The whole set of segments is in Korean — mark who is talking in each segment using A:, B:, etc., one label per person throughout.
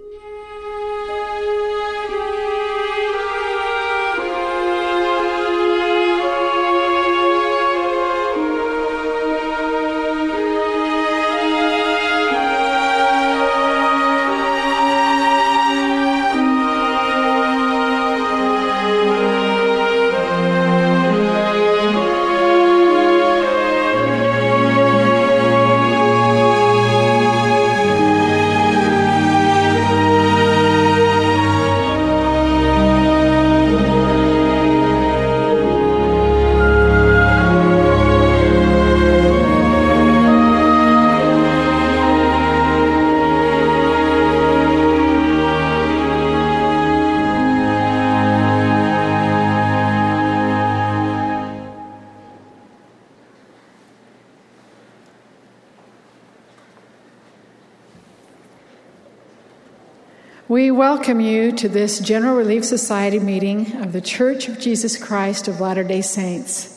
A: We welcome you to this General Relief Society meeting of the Church of Jesus Christ of Latter-day Saints.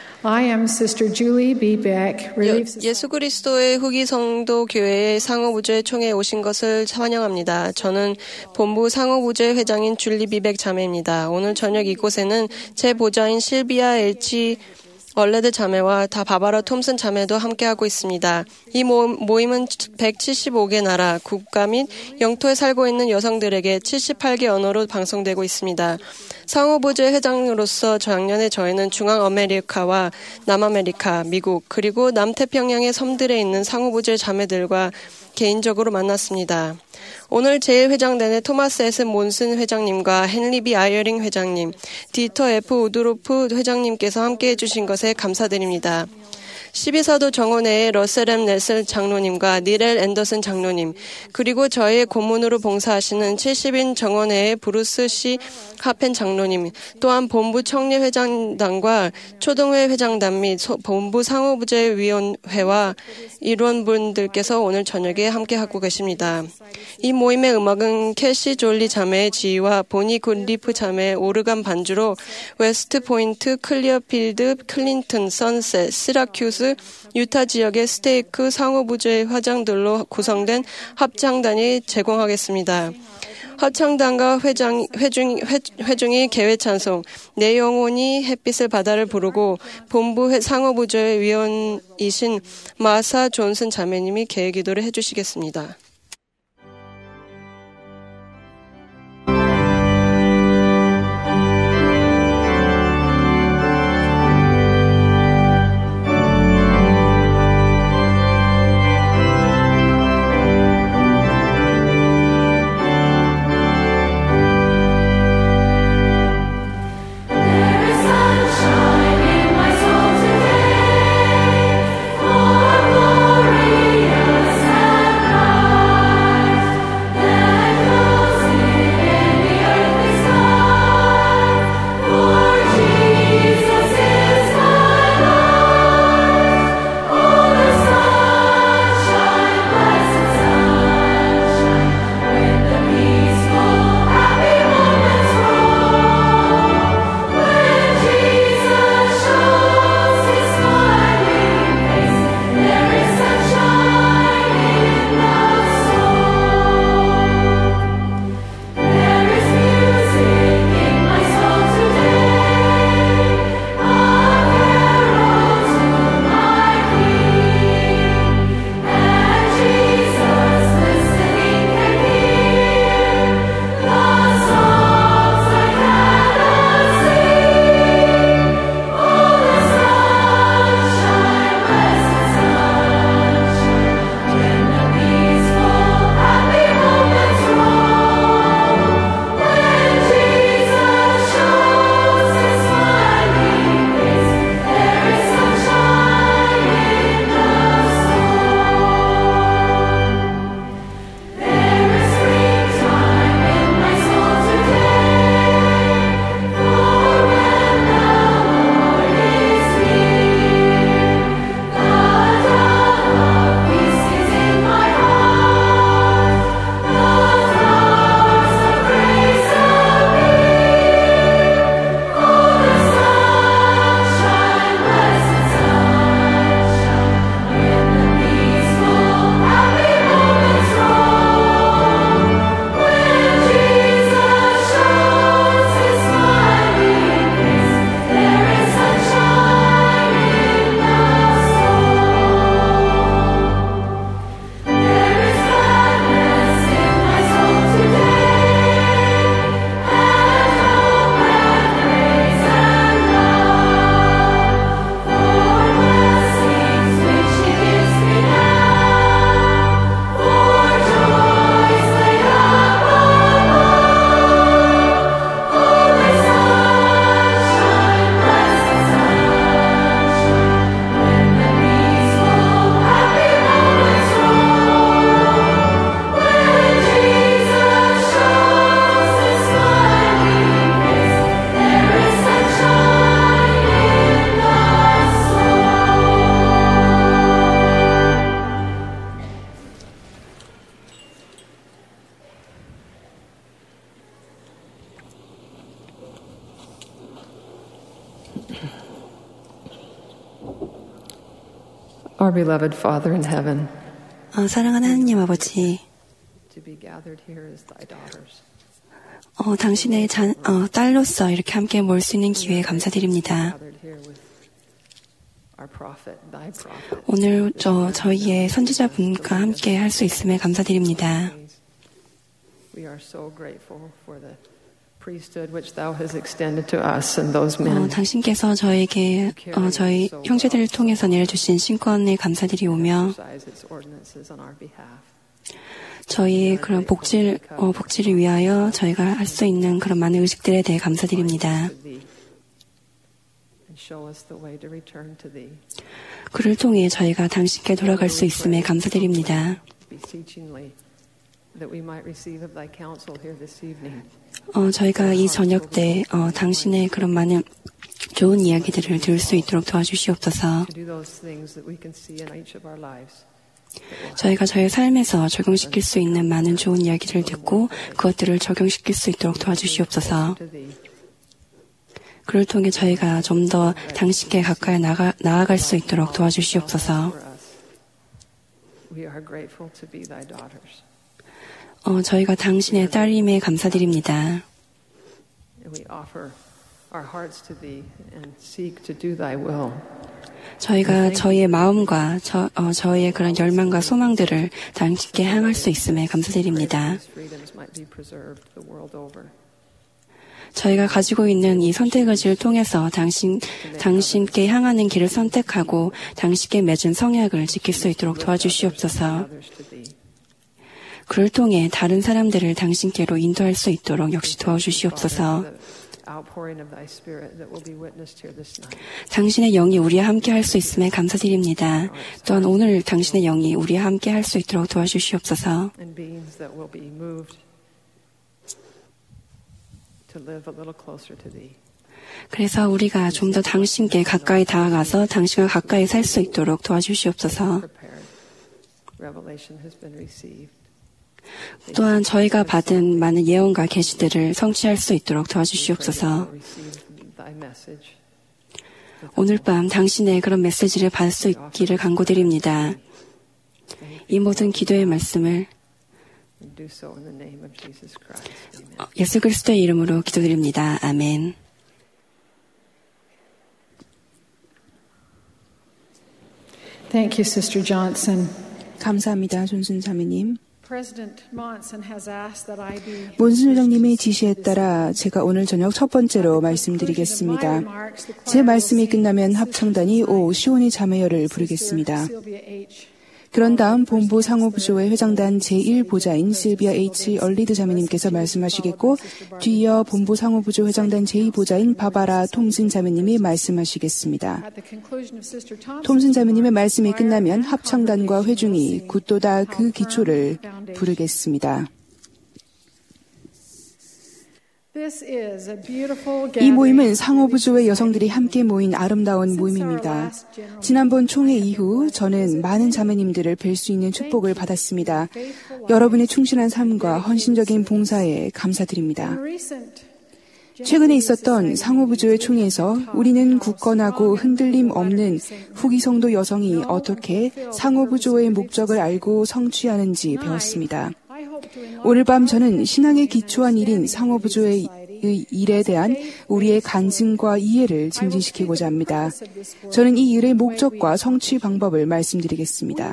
A: I am Sister Julie B. Beck, Relief Society.
B: 예수 그리스도의 후기 성도 교회의 상호부재 총회에 오신 것을 환영합니다. 저는 본부 상호부재 회장인 줄리 비백 자매입니다. 오늘 저녁 이곳에는 제 보좌인 실비아 엘치 얼레드 자매와 다 바바라 톰슨 자매도 함께하고 있습니다. 이 모임은 175개 나라, 국가 및 영토에 살고 있는 여성들에게 78개 언어로 방송되고 있습니다. 상호부재 회장으로서 작년에 저희는 중앙아메리카와 남아메리카, 미국, 그리고 남태평양의 섬들에 있는 상호부재 자매들과 개인적으로 만났습니다. 오늘 제1회장단의 토마스 S. 몬슨 회장님과 헨리 B. 아이어링 회장님, 디터 F. 우드로프 회장님께서 함께해 주신 것에 감사드립니다. 12사도 정원회의 러셀 M. 넬슨 장로님과 니렐 앤더슨 장로님, 그리고 저희의 고문으로 봉사하시는 70인 정원회의 브루스 C. 하펜 장로님, 또한 본부 청례회장단과 초동회 회장단 및 본부 상호부재위원회와 일원분들께서 오늘 저녁에 함께하고 계십니다. 이 모임의 음악은 캐시 졸리 자매의 지휘와 보니 굿리프 자매의 오르간 반주로 웨스트 포인트, 클리어필드, 클린턴, 선셋, 시라큐스, 유타 지역의 스테이크 상호부재 화장들로 구성된 합창단이 제공하겠습니다. 합창단과 회중이 개회 찬송, 내 영혼이 햇빛을 바다를 부르고 본부 상호부재 위원이신 마사 존슨 자매님이 개회 기도를 해주시겠습니다.
C: Today, for glorious and power. Our beloved Father in heaven,
D: 사랑하는 하나님 아버지,
C: to be gathered here as thy daughters.
D: 당신의 딸로서 이렇게 함께 모일 수 있는 기회에 감사드립니다. 오늘 저희의 선지자분과 함께 할 수 있음에 감사드립니다. 당신께서 저에게 저희 형제들을 통해서 내려주신 신권에 감사드리오며 저희의 그런 복지를 위하여 저희가 할 수 있는 그런 많은 의식들에 대해 감사드립니다. 그를 통해 저희가 당신께 돌아갈 수 있음에 감사드립니다. 저희가 이 저녁 때 당신의 그런 많은 좋은 이야기들을 들을 수 있도록 도와주시옵소서. 저희가 저희 삶에서 적용시킬 수 있는 많은 좋은 이야기를 듣고 그것들을 적용시킬 수 있도록 도와주시옵소서. 그를 통해 저희가 좀 더 당신께 가까이 나아갈 수 있도록 도와주시옵소서. 저희가 당신의 딸임에 감사드립니다. 저희가 저희의 마음과 저희의 그런 열망과 소망들을 당신께 향할 수 있음에 감사드립니다. 저희가 가지고 있는 이 선택의지를 통해서 당신께 향하는 길을 선택하고 당신께 맺은 성약을 지킬 수 있도록 도와주시옵소서. 그를 통해 다른 사람들을 당신께로 인도할 수 있도록 역시 도와주시옵소서. 당신의 영이 우리와 함께 할 수 있음에 감사드립니다. 또한 오늘 당신의 영이 우리와 함께 할 수 있도록 도와주시옵소서. 그래서 우리가 좀 더 당신께 가까이 다가가서 당신과 가까이 살 수 있도록 도와주시옵소서. 또한 저희가 받은 많은 예언과 계시들을 성취할 수 있도록 도와주시옵소서. 오늘 밤 당신의 그런 메시지를 받을 수 있기를 간구드립니다. 이 모든 기도의 말씀을 예수 그리스도의 이름으로 기도드립니다. 아멘.
A: Thank you, Sister Johnson.
E: 감사합니다, 존슨 자매님. 몬슨 회장님의 지시에 따라 제가 오늘 저녁 첫 번째로 말씀드리겠습니다. 제 말씀이 끝나면 합창단이 시온의 자매여를 부르겠습니다. 그런 다음 본부 상호부조의 회장단 제1보좌인 실비아 H. 얼리드 자매님께서 말씀하시겠고 뒤이어 본부 상호부조 회장단 제2보좌인 바바라 톰슨 자매님이 말씀하시겠습니다. 톰슨 자매님의 말씀이 끝나면 합창단과 회중이 굳도다 그 기초를 부르겠습니다. 이 모임은 상호부조의 여성들이 함께 모인 아름다운 모임입니다. 지난번 총회 이후 저는 많은 자매님들을 뵐 수 있는 축복을 받았습니다. 여러분의 충실한 삶과 헌신적인 봉사에 감사드립니다. 최근에 있었던 상호부조의 총회에서 우리는 굳건하고 흔들림 없는 후기 성도 여성이 어떻게 상호부조의 목적을 알고 성취하는지 배웠습니다. 오늘 밤 저는 신앙에 기초한 일인 상호부조의 일에 대한 우리의 간증과 이해를 증진시키고자 합니다. 저는 이 일의 목적과 성취 방법을 말씀드리겠습니다.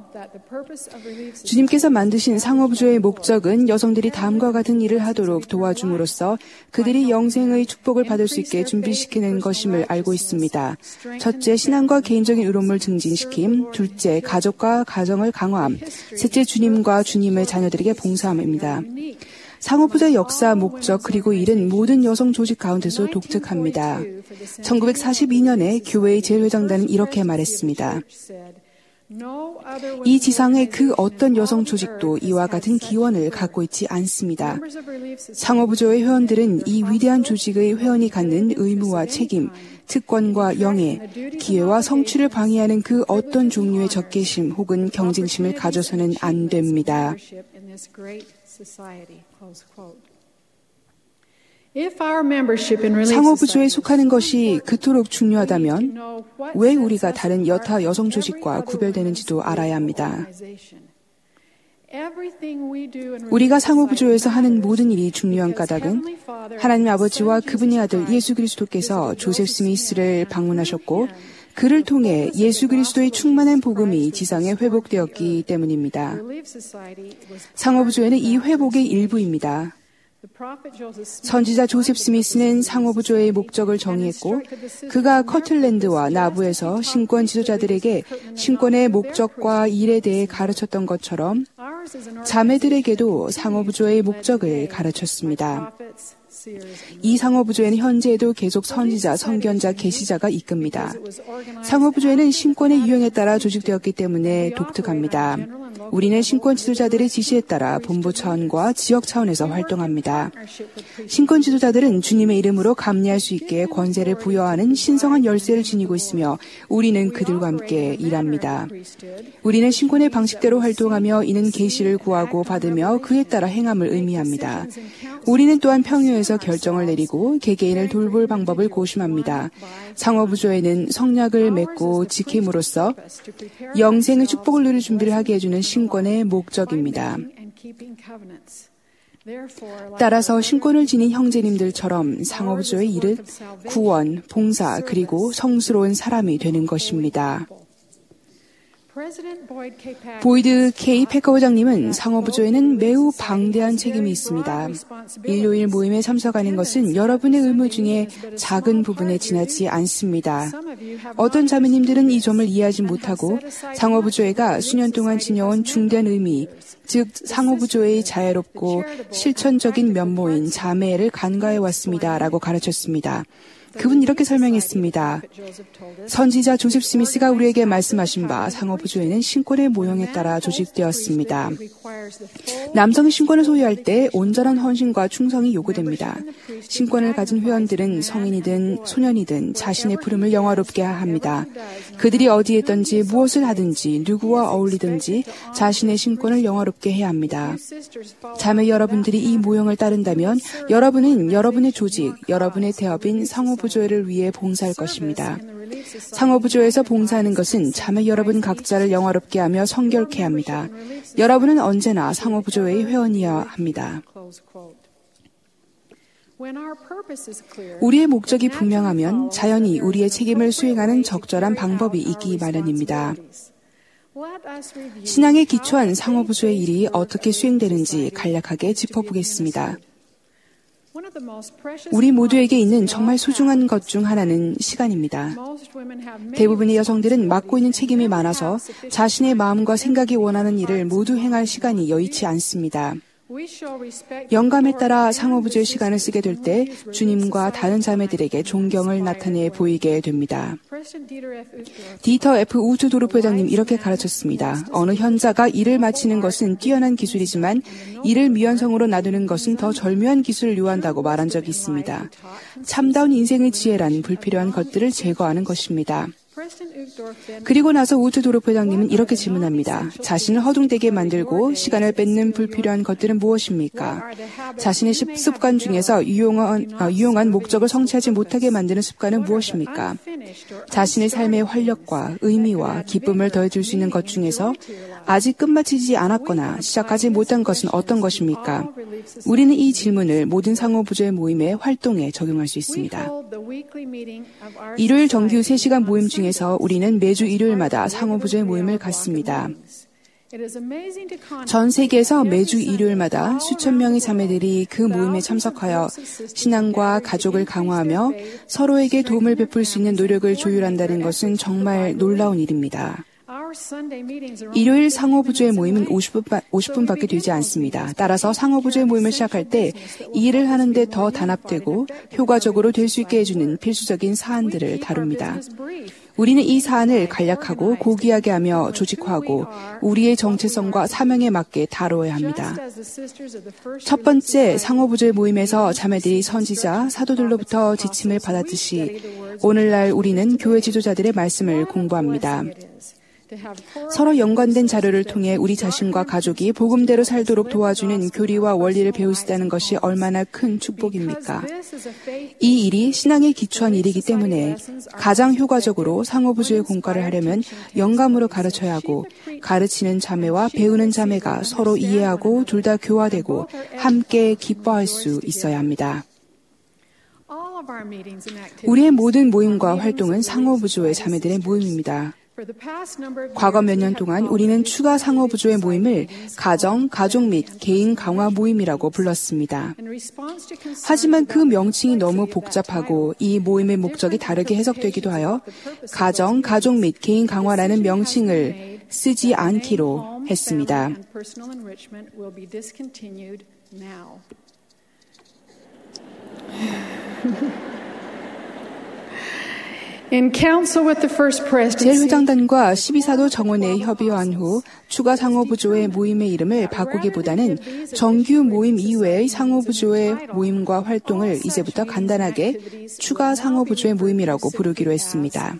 E: 주님께서 만드신 상호부조의 목적은 여성들이 다음과 같은 일을 하도록 도와줌으로써 그들이 영생의 축복을 받을 수 있게 준비시키는 것임을 알고 있습니다. 첫째, 신앙과 개인적인 의로움을 증진시킴. 둘째, 가족과 가정을 강화함. 셋째, 주님과 주님의 자녀들에게 봉사함입니다. 상호부조의 역사, 목적, 그리고 일은 모든 여성 조직 가운데서 독특합니다. 1942년에 교회의 제1회장단은 이렇게 말했습니다. 이 지상의 그 어떤 여성 조직도 이와 같은 기원을 갖고 있지 않습니다. 상호부조의 회원들은 이 위대한 조직의 회원이 갖는 의무와 책임, 특권과 영예, 기회와 성취를 방해하는 그 어떤 종류의 적개심 혹은 경쟁심을 가져서는 안 됩니다. 상호부조에 속하는 것이 그토록 중요하다면 왜 우리가 다른 여타 여성 조직과 구별되는지도 알아야 합니다. 우리가 상호부조에서 하는 모든 일이 중요한 까닭은 하나님 아버지와 그분의 아들 예수 그리스도께서 조셉 스미스를 방문하셨고 그를 통해 예수 그리스도의 충만한 복음이 지상에 회복되었기 때문입니다. 상호부조에는 이 회복의 일부입니다. 선지자 조셉 스미스는 상호부조의 목적을 정의했고 그가 커틀랜드와 나부에서 신권 지도자들에게 신권의 목적과 일에 대해 가르쳤던 것처럼 자매들에게도 상호부조의 목적을 가르쳤습니다. 이 상호부조에는 현재에도 계속 선지자, 선견자, 계시자가 이끕니다. 상호부조에는 신권의 유형에 따라 조직되었기 때문에 독특합니다. 우리는 신권 지도자들의 지시에 따라 본부 차원과 지역 차원에서 활동합니다. 신권 지도자들은 주님의 이름으로 감리할 수 있게 권세를 부여하는 신성한 열쇠를 지니고 있으며 우리는 그들과 함께 일합니다. 우리는 신권의 방식대로 활동하며 이는 계시를 구하고 받으며 그에 따라 행함을 의미합니다. 우리는 또한 평유에서 결정을 내리고 개개인을 돌볼 방법을 고심합니다. 상호부조에는 성약을 맺고 지킴으로써 영생의 축복을 누릴 준비를 하게 해주는 신권의 목적입니다. 따라서 신권을 지닌 형제님들처럼 상호부조의 일은 구원, 봉사, 그리고 성스러운 사람이 되는 것입니다. 보이드 K. 패커 회장님은 상호부조에는 매우 방대한 책임이 있습니다. 일요일 모임에 참석하는 것은 여러분의 의무 중에 작은 부분에 지나지 않습니다. 어떤 자매님들은 이 점을 이해하지 못하고 상호부조회가 수년 동안 지녀온 중대한 의미, 즉 상호부조회의 자애롭고 실천적인 면모인 자매를 간과해 왔습니다. 라고 가르쳤습니다. 그분 이렇게 설명했습니다. 선지자 조셉 스미스가 우리에게 말씀하신 바 상호부조회는 신권의 모형에 따라 조직되었습니다. 남성이 신권을 소유할 때 온전한 헌신과 충성이 요구됩니다. 신권을 가진 회원들은 성인이든 소년이든 자신의 부름을 영화롭게 합니다. 그들이 어디에 있든지 무엇을 하든지 누구와 어울리든지 자신의 신권을 영화롭게 해야 합니다. 자매 여러분들이 이 모형을 따른다면 여러분은 여러분의 조직, 여러분의 대업인 상호부조회를 위해 봉사할 것입니다. 상호부조회에서 봉사하는 것은 자매 여러분 각자를 영화롭게 하며 성결케 합니다. 여러분은 언제나 상호부조회의 회원이어야 합니다. 우리의 목적이 분명하면 자연히 우리의 책임을 수행하는 적절한 방법이 있기 마련입니다. 신앙에 기초한 상호부조의 일이 어떻게 수행되는지 간략하게 짚어보겠습니다. 우리 모두에게 있는 정말 소중한 것 중 하나는 시간입니다. 대부분의 여성들은 맡고 있는 책임이 많아서 자신의 마음과 생각이 원하는 일을 모두 행할 시간이 여의치 않습니다. 영감에 따라 상호부조의 시간을 쓰게 될 때 주님과 다른 자매들에게 존경을 나타내 보이게 됩니다. 디터 F. 우트 도르프 회장님 이렇게 가르쳤습니다. 어느 현자가 일을 마치는 것은 뛰어난 기술이지만 일을 미완성으로 놔두는 것은 더 절묘한 기술을 요한다고 말한 적이 있습니다. 참다운 인생의 지혜란 불필요한 것들을 제거하는 것입니다. 그리고 나서 우트 도르프 회장님은 이렇게 질문합니다. 자신을 허둥대게 만들고 시간을 뺏는 불필요한 것들은 무엇입니까? 자신의 습관 중에서 유용한 목적을 성취하지 못하게 만드는 습관은 무엇입니까? 자신의 삶의 활력과 의미와 기쁨을 더해줄 수 있는 것 중에서 아직 끝마치지 않았거나 시작하지 못한 것은 어떤 것입니까? 우리는 이 질문을 모든 상호부조의 모임의 활동에 적용할 수 있습니다. 일요일 정규 3시간 모임 중에서 우리는 매주 일요일마다 상호부조의 모임을 갖습니다. 전 세계에서 매주 일요일마다 수천 명의 자매들이 그 모임에 참석하여 신앙과 가족을 강화하며 서로에게 도움을 베풀 수 있는 노력을 조율한다는 것은 정말 놀라운 일입니다. 일요일 상호부조의 모임은 50분밖에 되지 않습니다. 따라서 상호부조의 모임을 시작할 때 이 일을 하는데 더 단합되고 효과적으로 될 수 있게 해주는 필수적인 사안들을 다룹니다. 우리는 이 사안을 간략하고 고귀하게 하며 조직화하고 우리의 정체성과 사명에 맞게 다뤄야 합니다. 첫 번째 상호부조의 모임에서 자매들이 선지자, 사도들로부터 지침을 받았듯이 오늘날 우리는 교회 지도자들의 말씀을 공부합니다. 서로 연관된 자료를 통해 우리 자신과 가족이 복음대로 살도록 도와주는 교리와 원리를 배울 수 있다는 것이 얼마나 큰 축복입니까? 이 일이 신앙에 기초한 일이기 때문에 가장 효과적으로 상호부조의 공과를 하려면 영감으로 가르쳐야 하고 가르치는 자매와 배우는 자매가 서로 이해하고 둘 다 교화되고 함께 기뻐할 수 있어야 합니다. 우리의 모든 모임과 활동은 상호부조의 자매들의 모임입니다. 과거 몇 년 동안 우리는 추가 상호부조의 모임을 가정, 가족 및 개인 강화 모임이라고 불렀습니다. 하지만 그 명칭이 너무 복잡하고 이 모임의 목적이 다르게 해석되기도 하여 가정, 가족 및 개인 강화라는 명칭을 쓰지 않기로 했습니다. 제1회장단과 12사도 정원회의 협의한 후 추가 상호부조의 모임의 이름을 바꾸기보다는 정규 모임 이외의 상호부조의 모임과 활동을 이제부터 간단하게 추가 상호부조의 모임이라고 부르기로 했습니다.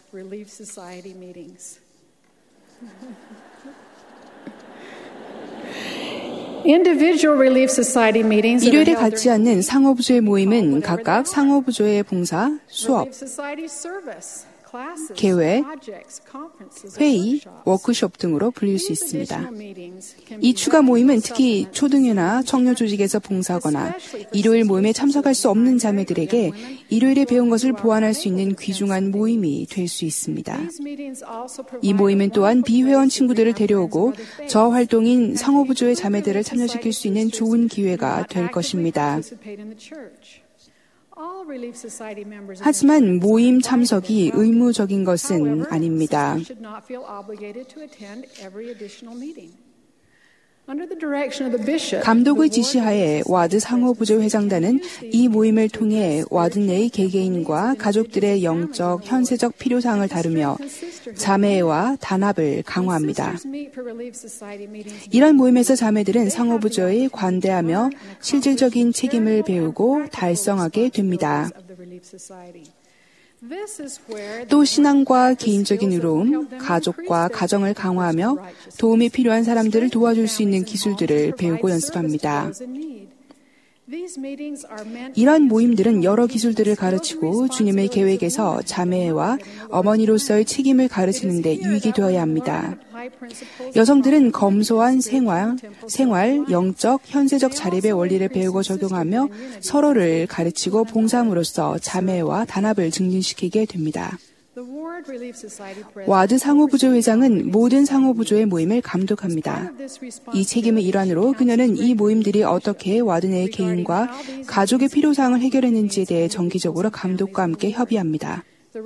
E: 일요일에 갖지 않는 상호부조의 모임은 각각 상호부조의 봉사, 수업, 계획, 회의, 워크숍 등으로 불릴 수 있습니다. 이 추가 모임은 특히 초등회나 청년 조직에서 봉사하거나 일요일 모임에 참석할 수 없는 자매들에게 일요일에 배운 것을 보완할 수 있는 귀중한 모임이 될 수 있습니다. 이 모임은 또한 비회원 친구들을 데려오고 저 활동인 상호부조의 자매들을 참여시킬 수 있는 좋은 기회가 될 것입니다. 하지만 모임 참석이 의무적인 것은 아닙니다. 감독의 지시하에 와드 상호부조 회장단은 이 모임을 통해 와드 내의 개개인과 가족들의 영적, 현세적 필요사항을 다루며 자매와 단합을 강화합니다. 이런 모임에서 자매들은 상호부조에 관대하며 실질적인 책임을 배우고 달성하게 됩니다. 또 신앙과 개인적인 의로움, 가족과 가정을 강화하며 도움이 필요한 사람들을 도와줄 수 있는 기술들을 배우고 연습합니다. 이러한 모임들은 여러 기술들을 가르치고 주님의 계획에서 자매와 어머니로서의 책임을 가르치는 데 유익이 되어야 합니다. 여성들은 검소한 생활, 영적, 현세적 자립의 원리를 배우고 적용하며 서로를 가르치고 봉사함으로써 자매와 단합을 증진시키게 됩니다. 와드 상호부조 회장은 모든 상호부조의 모임을 감독합니다. 이 책임의 일환으로 그녀는 이 모임들이 어떻게 와드 내의 개인과 가족의 필요사항을 해결했는지에 대해 정기적으로 감독과 함께 협의합니다.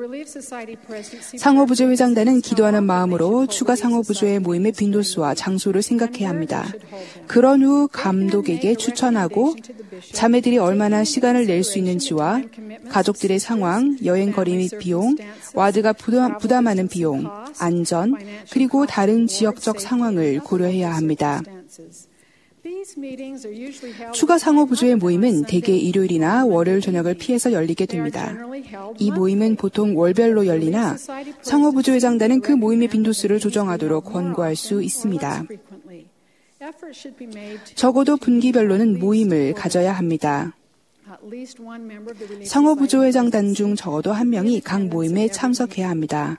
E: 상호부조 회장단은 기도하는 마음으로 추가 상호부조의 모임의 빈도수와 장소를 생각해야 합니다. 그런 후 감독에게 추천하고 자매들이 얼마나 시간을 낼 수 있는지와 가족들의 상황, 여행거리 및 비용, 와드가 부담하는 비용, 안전, 그리고 다른 지역적 상황을 고려해야 합니다. 추가 상호부조의 모임은 대개 일요일이나 월요일 저녁을 피해서 열리게 됩니다. 이 모임은 보통 월별로 열리나 상호부조 회장단은 그 모임의 빈도수를 조정하도록 권고할 수 있습니다. 적어도 분기별로는 모임을 가져야 합니다. 상호부조 회장단 중 적어도 한 명이 각 모임에 참석해야 합니다.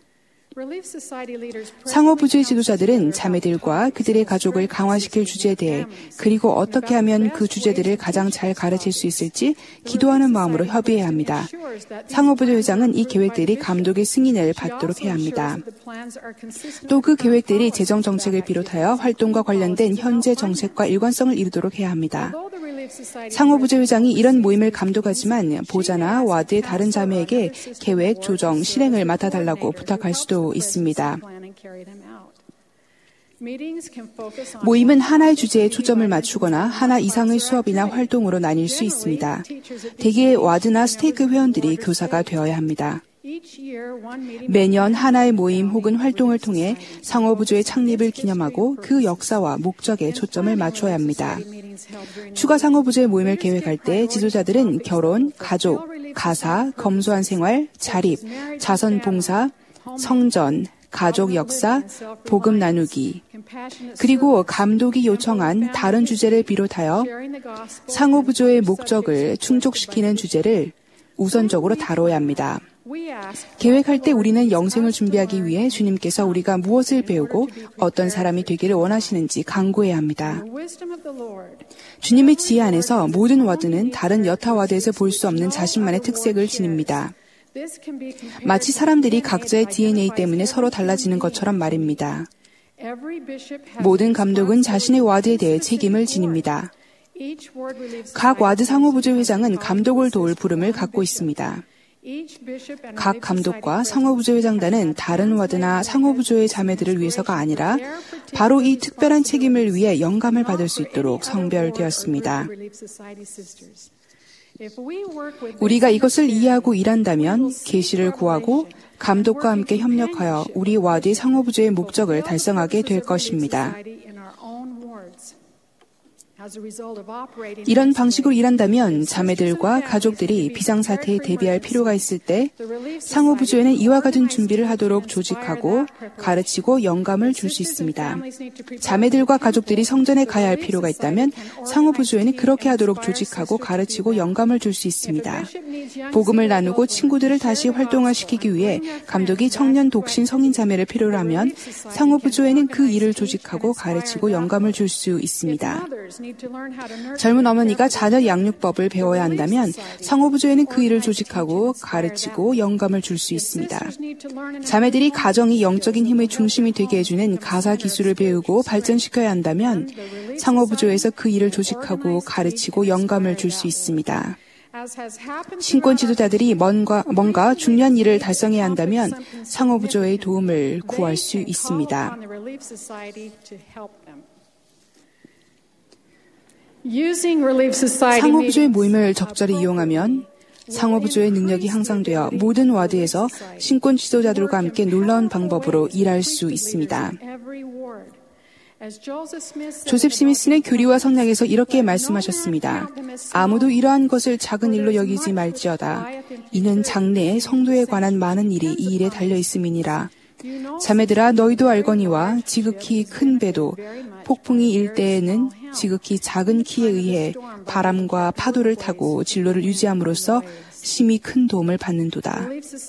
E: 상호부조의 지도자들은 자매들과 그들의 가족을 강화시킬 주제에 대해 그리고 어떻게 하면 그 주제들을 가장 잘 가르칠 수 있을지 기도하는 마음으로 협의해야 합니다. 상호부조 회장은 이 계획들이 감독의 승인을 받도록 해야 합니다. 또 그 계획들이 재정 정책을 비롯하여 활동과 관련된 현재 정책과 일관성을 이루도록 해야 합니다. 상호부조 회장이 이런 모임을 감독하지만 보좌나 와드의 다른 자매에게 계획, 조정, 실행을 맡아달라고 부탁할 수도 있습니다. 모임은 하나의 주제에 초점을 맞추거나 하나 이상의 수업이나 활동으로 나뉠 수 있습니다. 대개 와드나 스테이크 회원들이 교사가 되어야 합니다. 매년 하나의 모임 혹은 활동을 통해 상호부조의 창립을 기념하고 그 역사와 목적에 초점을 맞춰야 합니다. 추가 상호부조의 모임을 계획할 때 지도자들은 결혼, 가족, 가사, 검소한 생활, 자립, 자선 봉사, 성전, 가족 역사, 복음 나누기, 그리고 감독이 요청한 다른 주제를 비롯하여 상호부조의 목적을 충족시키는 주제를 우선적으로 다뤄야 합니다. 계획할 때 우리는 영생을 준비하기 위해 주님께서 우리가 무엇을 배우고 어떤 사람이 되기를 원하시는지 간구해야 합니다. 주님의 지혜 안에서 모든 와드는 다른 여타 와드에서 볼 수 없는 자신만의 특색을 지닙니다. 마치 사람들이 각자의 DNA 때문에 서로 달라지는 것처럼 말입니다. 모든 감독은 자신의 와드에 대해 책임을 지닙니다. 각 와드 상호부조 회장은 감독을 도울 부름을 갖고 있습니다. 각 감독과 상호부조 회장단은 다른 와드나 상호부조의 자매들을 위해서가 아니라 바로 이 특별한 책임을 위해 영감을 받을 수 있도록 성별되었습니다. 우리가 이것을 이해하고 일한다면 계시를 구하고 감독과 함께 협력하여 우리 와드의 상호부조의 목적을 달성하게 될 것입니다. 이런 방식으로 일한다면 자매들과 가족들이 비상사태에 대비할 필요가 있을 때 상호부조에는 이와 같은 준비를 하도록 조직하고 가르치고 영감을 줄 수 있습니다. 자매들과 가족들이 성전에 가야 할 필요가 있다면 상호부조에는 그렇게 하도록 조직하고 가르치고 영감을 줄 수 있습니다. 복음을 나누고 친구들을 다시 활동화시키기 위해 감독이 청년 독신 성인 자매를 필요로 하면 상호부조에는 그 일을 조직하고 가르치고 영감을 줄 수 있습니다. 젊은 어머니가 자녀 양육법을 배워야 한다면 상호부조에는 그 일을 조직하고 가르치고 영감을 줄 수 있습니다. 자매들이 가정이 영적인 힘의 중심이 되게 해주는 가사 기술을 배우고 발전시켜야 한다면 상호부조에서 그 일을 조직하고 가르치고 영감을 줄 수 있습니다. 신권 지도자들이 뭔가 중요한 일을 달성해야 한다면 상호부조의 도움을 구할 수 있습니다. 상호부조의 모임을 적절히 이용하면 상호부조의 능력이 향상되어 모든 와드에서 신권 지도자들과 함께 놀라운 방법으로 일할 수 있습니다. 조셉 스미스는 교리와 성락에서 이렇게 말씀하셨습니다. 아무도 이러한 것을 작은 일로 여기지 말지어다. 이는 장래에 성도에 관한 많은 일이 이 일에 달려 있음이니라. 자매들아 너희도 알거니와 지극히 큰 배도 폭풍이 일 때에는 지극히 작은 키에 의해 바람과 파도를 타고 진로를 유지함으로써 심히 큰 도움을 받는도다.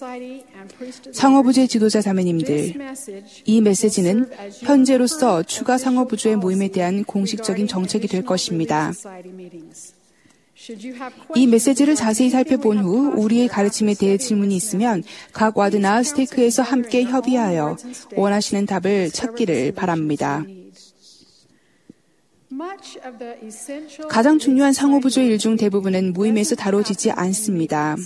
E: 상호부조의 지도자 자매님들, 이 메시지는 현재로서 추가 상호부조의 모임에 대한 공식적인 정책이 될 것입니다. 이 메시지를 자세히 살펴본 후 우리의 가르침에 대해 질문이 있으면 각 와드나 스테이크에서 함께 협의하여 원하시는 답을 찾기를 바랍니다. 가장 중요한 상호부조의 일 중 대부분은 모임에서 다뤄지지 않습니다.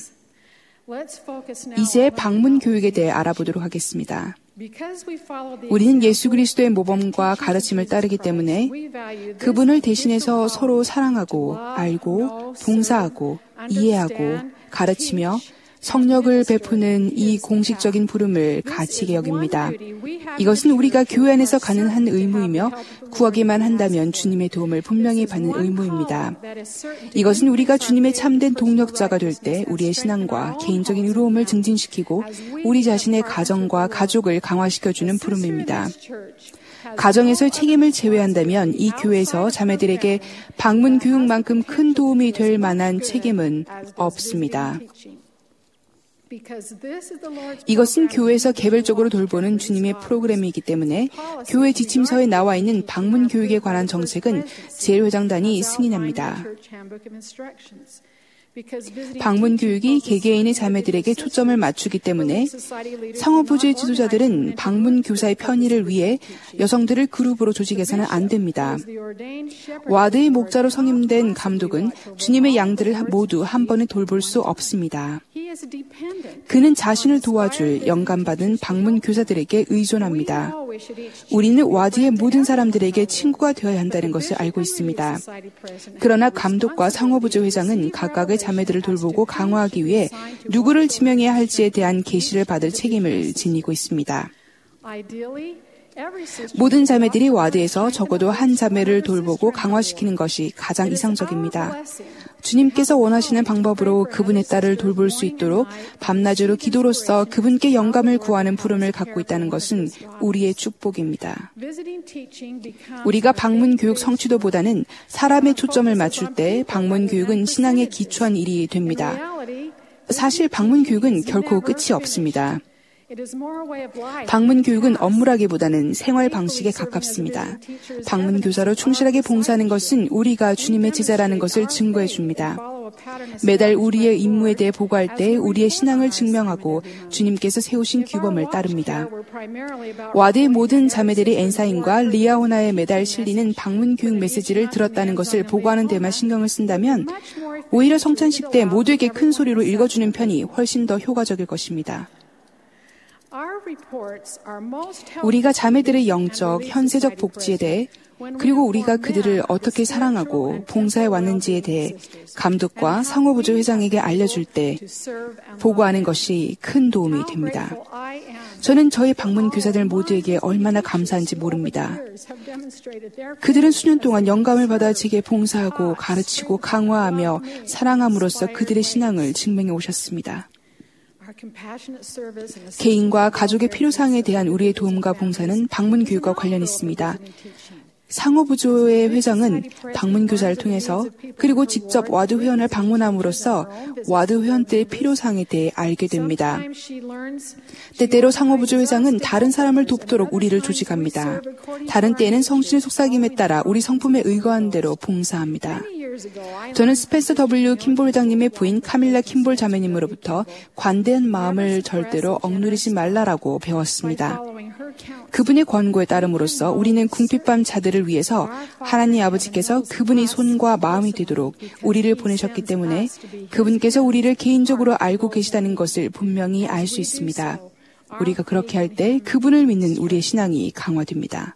E: 이제 방문 교육에 대해 알아보도록 하겠습니다. 우리는 예수 그리스도의 모범과 가르침을 따르기 때문에 그분을 대신해서 서로 사랑하고 알고 봉사하고 이해하고 가르치며 성력을 베푸는 이 공식적인 부름을 가치게 여깁니다. 이것은 우리가 교회 안에서 가능한 의무이며 구하기만 한다면 주님의 도움을 분명히 받는 의무입니다. 이것은 우리가 주님의 참된 동력자가 될 때 우리의 신앙과 개인적인 의로움을 증진시키고 우리 자신의 가정과 가족을 강화시켜주는 부름입니다. 가정에서의 책임을 제외한다면 이 교회에서 자매들에게 방문 교육만큼 큰 도움이 될 만한 책임은 없습니다. 이것은 교회에서 개별적으로 돌보는 주님의 프로그램이기 때문에 교회 지침서에 나와 있는 방문 교육에 관한 정책은 제일회장단이 승인합니다. 방문 교육이 개개인의 자매들에게 초점을 맞추기 때문에 상호부조의 지도자들은 방문 교사의 편의를 위해 여성들을 그룹으로 조직해서는 안 됩니다. 와드의 목자로 선임된 감독은 주님의 양들을 모두 한 번에 돌볼 수 없습니다. 그는 자신을 도와줄 영감받은 방문 교사들에게 의존합니다. 우리는 와드의 모든 사람들에게 친구가 되어야 한다는 것을 알고 있습니다. 그러나 감독과 상호부조 회장은 각각의 자매들을 돌보고 강화하기 위해 누구를 지명해야 할지에 대한 계시를 받을 책임을 지니고 있습니다. 모든 자매들이 와드에서 적어도 한 자매를 돌보고 강화시키는 것이 가장 이상적입니다. 주님께서 원하시는 방법으로 그분의 딸을 돌볼 수 있도록 밤낮으로 기도로써 그분께 영감을 구하는 부름을 갖고 있다는 것은 우리의 축복입니다. 우리가 방문 교육 성취도보다는 사람의 초점을 맞출 때 방문 교육은 신앙에 기초한 일이 됩니다. 사실 방문 교육은 결코 끝이 없습니다. 방문 교육은 업무라기보다는 생활 방식에 가깝습니다. 방문 교사로 충실하게 봉사하는 것은 우리가 주님의 제자라는 것을 증거해 줍니다. 매달 우리의 임무에 대해 보고할 때 우리의 신앙을 증명하고 주님께서 세우신 규범을 따릅니다. 와드의 모든 자매들이 엔사인과 리아오나에 매달 실리는 방문 교육 메시지를 들었다는 것을 보고하는 데만 신경을 쓴다면 오히려 성찬식 때 모두에게 큰 소리로 읽어주는 편이 훨씬 더 효과적일 것입니다. 우리가 자매들의 영적, 현세적 복지에 대해 그리고 우리가 그들을 어떻게 사랑하고 봉사해 왔는지에 대해 감독과 상호부조 회장에게 알려줄 때 보고하는 것이 큰 도움이 됩니다. 저는 저희 방문 교사들 모두에게 얼마나 감사한지 모릅니다. 그들은 수년 동안 영감을 받아 제게 봉사하고 가르치고 강화하며 사랑함으로써 그들의 신앙을 증명해 오셨습니다. 개인과 가족의 필요사항에 대한 우리의 도움과 봉사는 방문 교육과 관련이 있습니다. 상호부조의 회장은 방문 교사를 통해서 그리고 직접 와드 회원을 방문함으로써 와드 회원들의 필요사항에 대해 알게 됩니다. 때때로 상호부조 회장은 다른 사람을 돕도록 우리를 조직합니다. 다른 때에는 성신의 속삭임에 따라 우리 성품에 의거한 대로 봉사합니다. 저는 스펜서 W. 킴볼 회장님의 부인 카밀라 킴볼 자매님으로부터 관대한 마음을 절대로 억누르지 말라라고 배웠습니다. 그분의 권고에 따름으로써 우리는 궁핍한 자들을 위해서 하나님 아버지께서 그분의 손과 마음이 되도록 우리를 보내셨기 때문에 그분께서 우리를 개인적으로 알고 계시다는 것을 분명히 알 수 있습니다. 우리가 그렇게 할 때 그분을 믿는 우리의 신앙이 강화됩니다.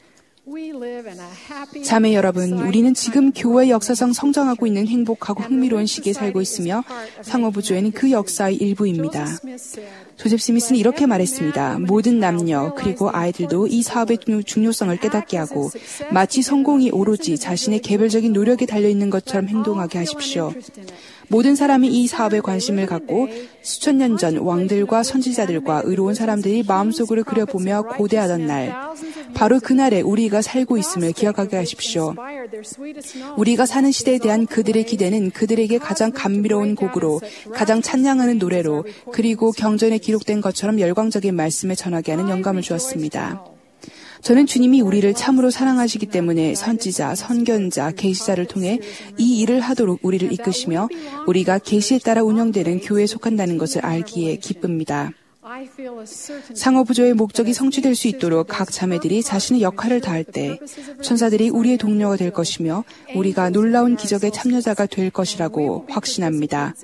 E: 자매 여러분, 우리는 지금 교회 역사상 성장하고 있는 행복하고 흥미로운 시기에 살고 있으며 상호부조회는 그 역사의 일부입니다. 조셉 스미스는 이렇게 말했습니다. 모든 남녀 그리고 아이들도 이 사업의 중요성을 깨닫게 하고 마치 성공이 오로지 자신의 개별적인 노력에 달려있는 것처럼 행동하게 하십시오. 모든 사람이 이 사업에 관심을 갖고 수천 년 전 왕들과 선지자들과 의로운 사람들이 마음속으로 그려보며 고대하던 날, 바로 그날에 우리가 살고 있음을 기억하게 하십시오. 우리가 사는 시대에 대한 그들의 기대는 그들에게 가장 감미로운 곡으로, 가장 찬양하는 노래로, 그리고 경전에 기록된 것처럼 열광적인 말씀을 전하게 하는 영감을 주었습니다. 저는 주님이 우리를 참으로 사랑하시기 때문에 선지자, 선견자, 계시자를 통해 이 일을 하도록 우리를 이끄시며 우리가 계시에 따라 운영되는 교회에 속한다는 것을 알기에 기쁩니다. 상호부조의 목적이 성취될 수 있도록 각 자매들이 자신의 역할을 다할 때 천사들이 우리의 동료가 될 것이며 우리가 놀라운 기적의 참여자가 될 것이라고 확신합니다.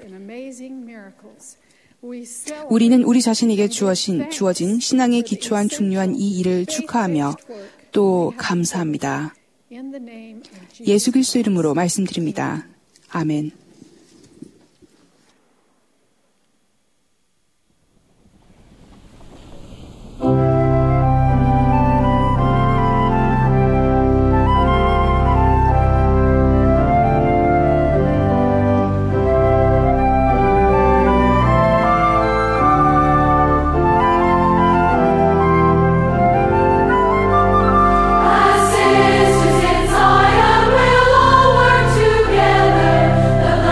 E: 우리는 우리 자신에게 주어진 신앙에 기초한 중요한 이 일을 축하하며 또 감사합니다. 예수 그리스도 이름으로 말씀드립니다. 아멘.
F: Sisters in Zion will all work together.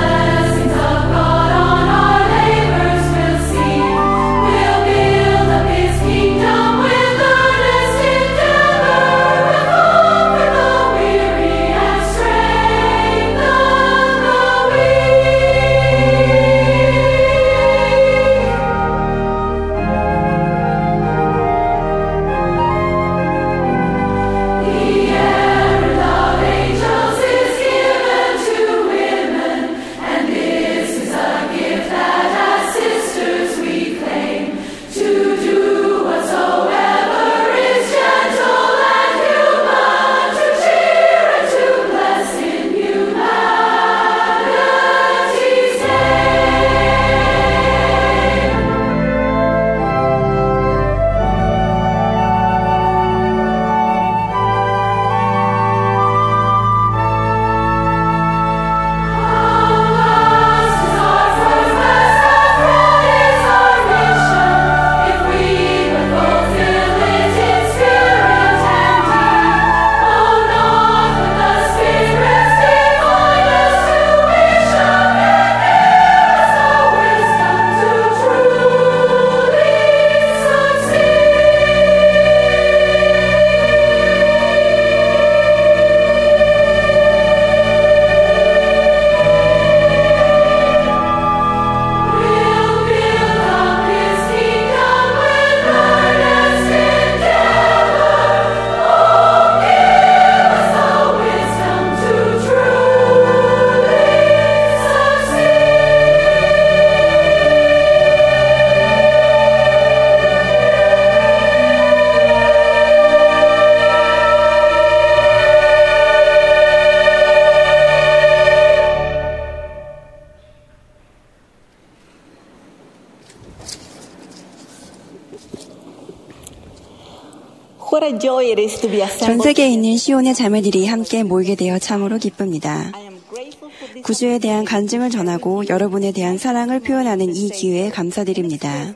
D: 전 세계에 있는 시온의 자매들이 함께 모이게 되어 참으로 기쁩니다. 구주에 대한 간증을 전하고 여러분에 대한 사랑을 표현하는 이 기회에 감사드립니다.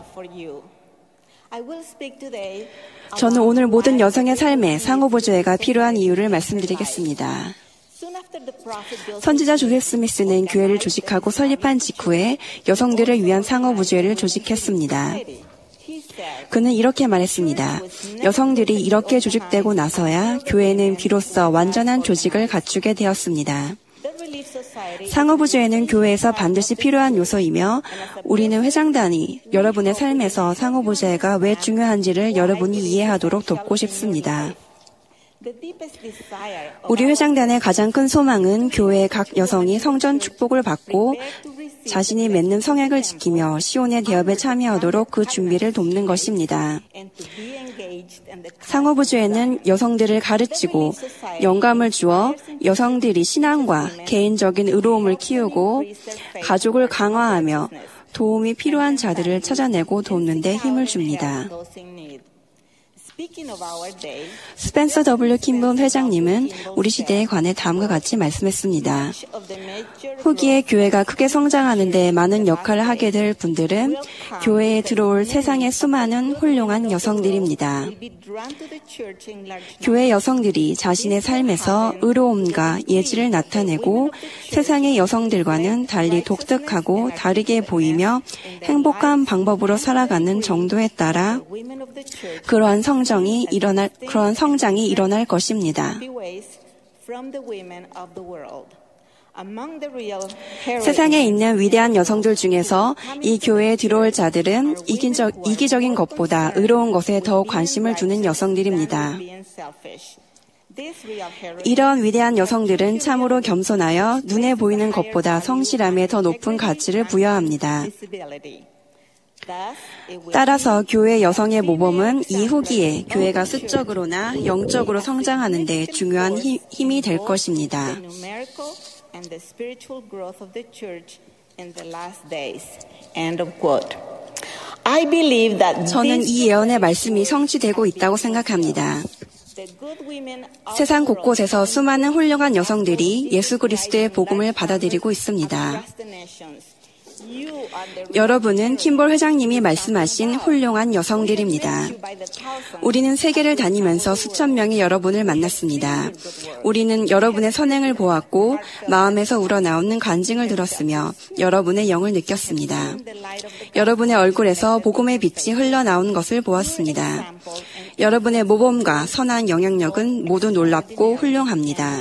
D: 저는 오늘 모든 여성의 삶에 상호보조회가 필요한 이유를 말씀드리겠습니다. 선지자 조셉 스미스는 교회를 조직하고 설립한 직후에 여성들을 위한 상호보조회를 조직했습니다. 그는 이렇게 말했습니다. 여성들이 이렇게 조직되고 나서야 교회는 비로소 완전한 조직을 갖추게 되었습니다. 상호보조회는 교회에서 반드시 필요한 요소이며 우리는 회장단이 여러분의 삶에서 상호보조회가 왜 중요한지를 여러분이 이해하도록 돕고 싶습니다. 우리 회장단의 가장 큰 소망은 교회의 각 여성이 성전 축복을 받고 자신이 맺는 성약을 지키며 시온의 대업에 참여하도록 그 준비를 돕는 것입니다. 상호보조회는 여성들을 가르치고 영감을 주어 여성들이 신앙과 개인적인 의로움을 키우고 가족을 강화하며 도움이 필요한 자들을 찾아내고 돕는 데 힘을 줍니다. 스펜서 W. 킴본 회장님은 우리 시대에 관해 다음과 같이 말씀했습니다. 후기에 교회가 크게 성장하는 데 많은 역할을 하게 될 분들은 교회에 들어올 세상의 수많은 훌륭한 여성들입니다. 교회 여성들이 자신의 삶에서 의로움과 예지를 나타내고 세상의 여성들과는 달리 독특하고 다르게 보이며 행복한 방법으로 살아가는 정도에 따라 그러한 성장이 일어날 것입니다. 세상에 있는 위대한 여성들 중에서 이 교회에 들어올 자들은 이기적인 것보다 의로운 것에 더 관심을 두는 여성들입니다. 이런 위대한 여성들은 참으로 겸손하여 눈에 보이는 것보다 성실함에 더 높은 가치를 부여합니다. 따라서 교회 여성의 모범은 이 후기에 교회가 수적으로나 영적으로 성장하는 데 중요한 힘이 될 것입니다. 저는 이 예언의 말씀이 성취되고 있다고 생각합니다. 세상 곳곳에서 수많은 훌륭한 여성들이 예수 그리스도의 복음을 받아들이고 있습니다. 여러분은 킴볼 회장님이 말씀하신 훌륭한 여성들입니다. 우리는 세계를 다니면서 수천 명의 여러분을 만났습니다. 우리는 여러분의 선행을 보았고 마음에서 우러나오는 간증을 들었으며 여러분의 영을 느꼈습니다. 여러분의 얼굴에서 복음의 빛이 흘러나오는 것을 보았습니다. 여러분의 모범과 선한 영향력은 모두 놀랍고 훌륭합니다.